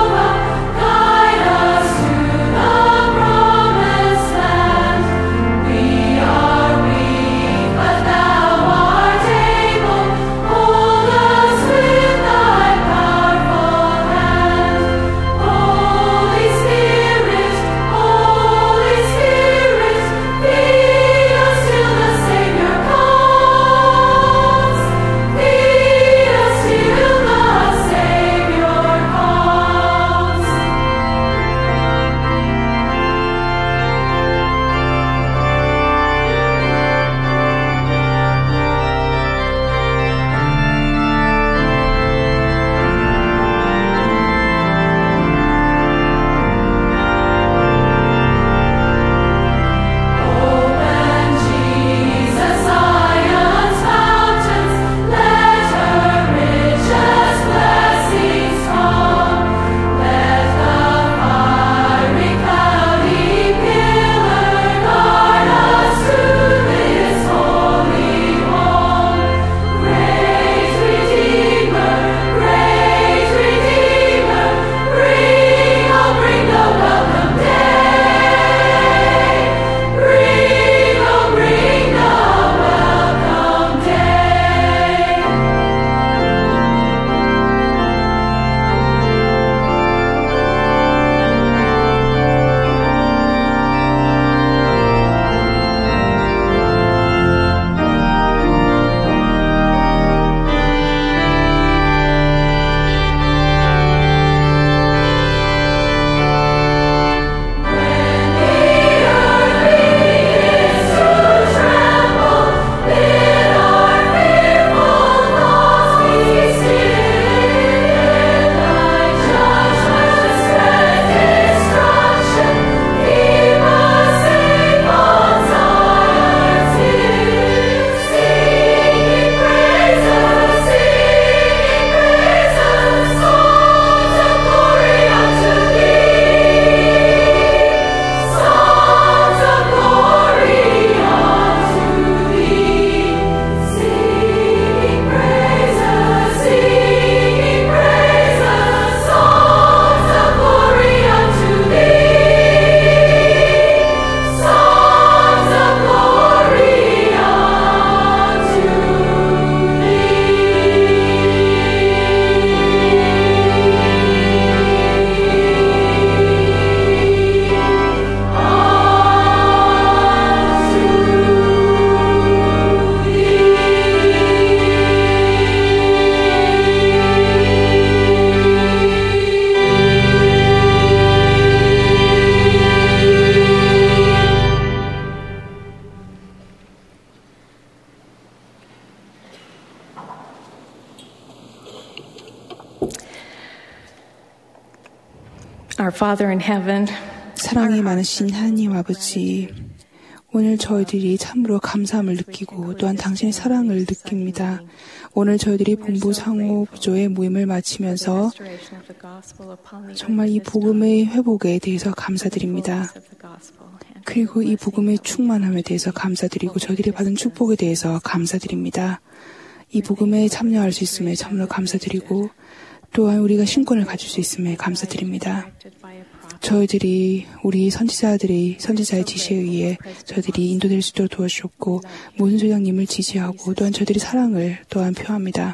A: Our Father in heaven,
E: 사랑이 많으신 하나님 아버지, 오늘 저희들이 참으로 감사함을 느끼고 또한 당신의 사랑을 느낍니다. 오늘 저희들이 본부 상호부조의 모임을 마치면서 정말 이 복음의 회복에 대해서 감사드립니다. 그리고 이 복음의 충만함에 대해서 감사드리고 저희들이 받은 축복에 대해서 감사드립니다. 이 복음에 참여할 수 있음에 참으로 감사드리고 또한 우리가 신권을 가질 수 있음에 감사드립니다. 저희들이 우리 선지자의 지시에 의해 저희들이 인도될 수 있도록 도와주셨고 모든 소장님을 지지하고 또한 저희들이 사랑을 또한 표합니다.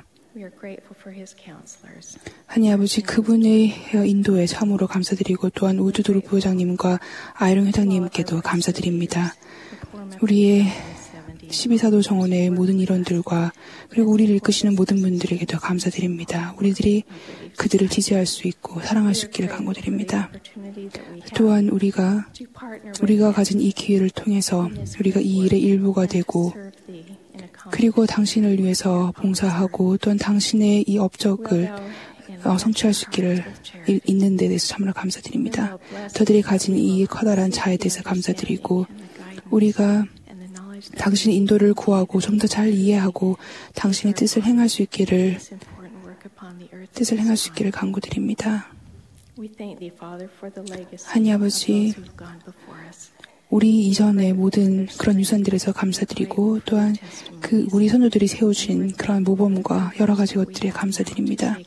E: 하나님 아버지 그분의 인도에 참으로 감사드리고 또한 우주도르 부회장님과 아이롱 회장님께도 감사드립니다. 우리의 12사도 정원의 모든 일원들과 그리고 우리를 이끄시는 모든 분들에게도 감사드립니다. 우리들이 그들을 지지할 수 있고 사랑할 수 있기를 간구드립니다. 또한 우리가 가진 이 기회를 통해서 우리가 이 일의 일부가 되고 그리고 당신을 위해서 봉사하고 또한 당신의 이 업적을 성취할 수 있기를 있는 데 대해서 참으로 감사드립니다. 저들이 가진 이 커다란 자에 대해서 감사드리고 우리가 당신의 인도를 구하고 좀 더 잘 이해하고 당신의 뜻을 행할 수 있기를 간구드립니다. 하나님 아버지, 우리 이전의 모든 그런 유산들에서 감사드리고 또한 우리 선조들이 세우신 그런 모범과 여러 가지 것들에 감사드립니다.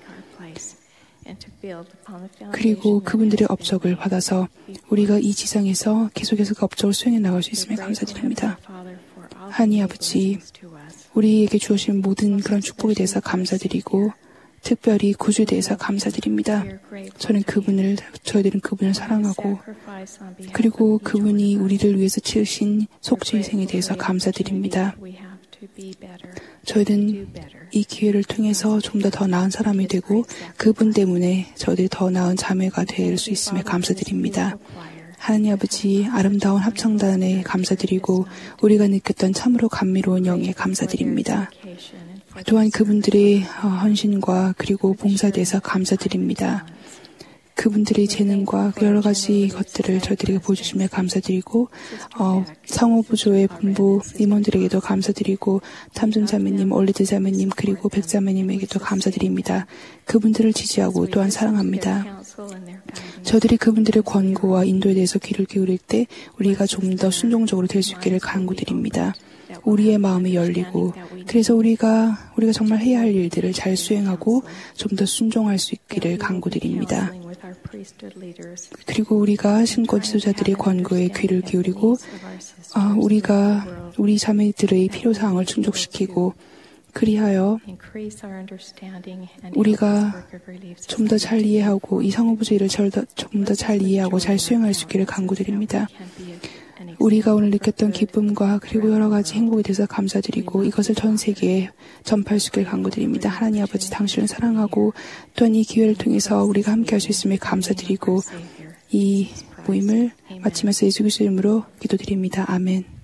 E: 그리고 그분들의 업적을 받아서 우리가 이 지상에서 계속해서 그 업적을 수행해 나갈 수 있음에 감사드립니다. 하나님 아버지, 우리에게 주어진 모든 그런 축복에 대해서 감사드리고 특별히 구주에 대해서 감사드립니다. 저희들은 그분을 사랑하고 그리고 그분이 우리를 위해서 치르신 속죄희생에 대해서 감사드립니다. 저희는 이 기회를 통해서 좀 더 나은 사람이 되고 그분 때문에 저희들이 더 나은 자매가 될 수 있음에 감사드립니다. 하나님 아버지, 아름다운 합창단에 감사드리고 우리가 느꼈던 참으로 감미로운 영에 감사드립니다. 또한 그분들의 헌신과 그리고 봉사에 대해서 감사드립니다. 그분들의 재능과 여러 가지 것들을 저희들에게 보여주심에 감사드리고 상호부조의 본부 임원들에게도 감사드리고 탐정자매님, 올리드 자매님 그리고 백자매님에게도 감사드립니다. 그분들을 지지하고 또한 사랑합니다. 저들이 그분들의 권고와 인도에 대해서 귀를 기울일 때 우리가 좀 더 순종적으로 될 수 있기를 간구드립니다. 우리의 마음이 열리고 그래서 우리가 정말 해야 할 일들을 잘 수행하고 좀 더 순종할 수 있기를 간구드립니다. 그리고 우리가 신권 지도자들의 권고에 귀를 기울이고 우리 자매들의 필요사항을 충족시키고 그리하여 우리가 좀 더 잘 이해하고 이 상호부조 일을 좀 더 잘 이해하고 잘 수행할 수 있기를 간구드립니다. 우리가 오늘 느꼈던 기쁨과 그리고 여러 가지 행복에 대해서 감사드리고 이것을 전 세계에 전파할 수 있기를 간구드립니다. 하나님 아버지, 당신을 사랑하고 또한 이 기회를 통해서 우리가 함께 할 수 있음에 감사드리고 이 모임을 마치면서 예수 그리스도의 이름으로 기도드립니다. 아멘.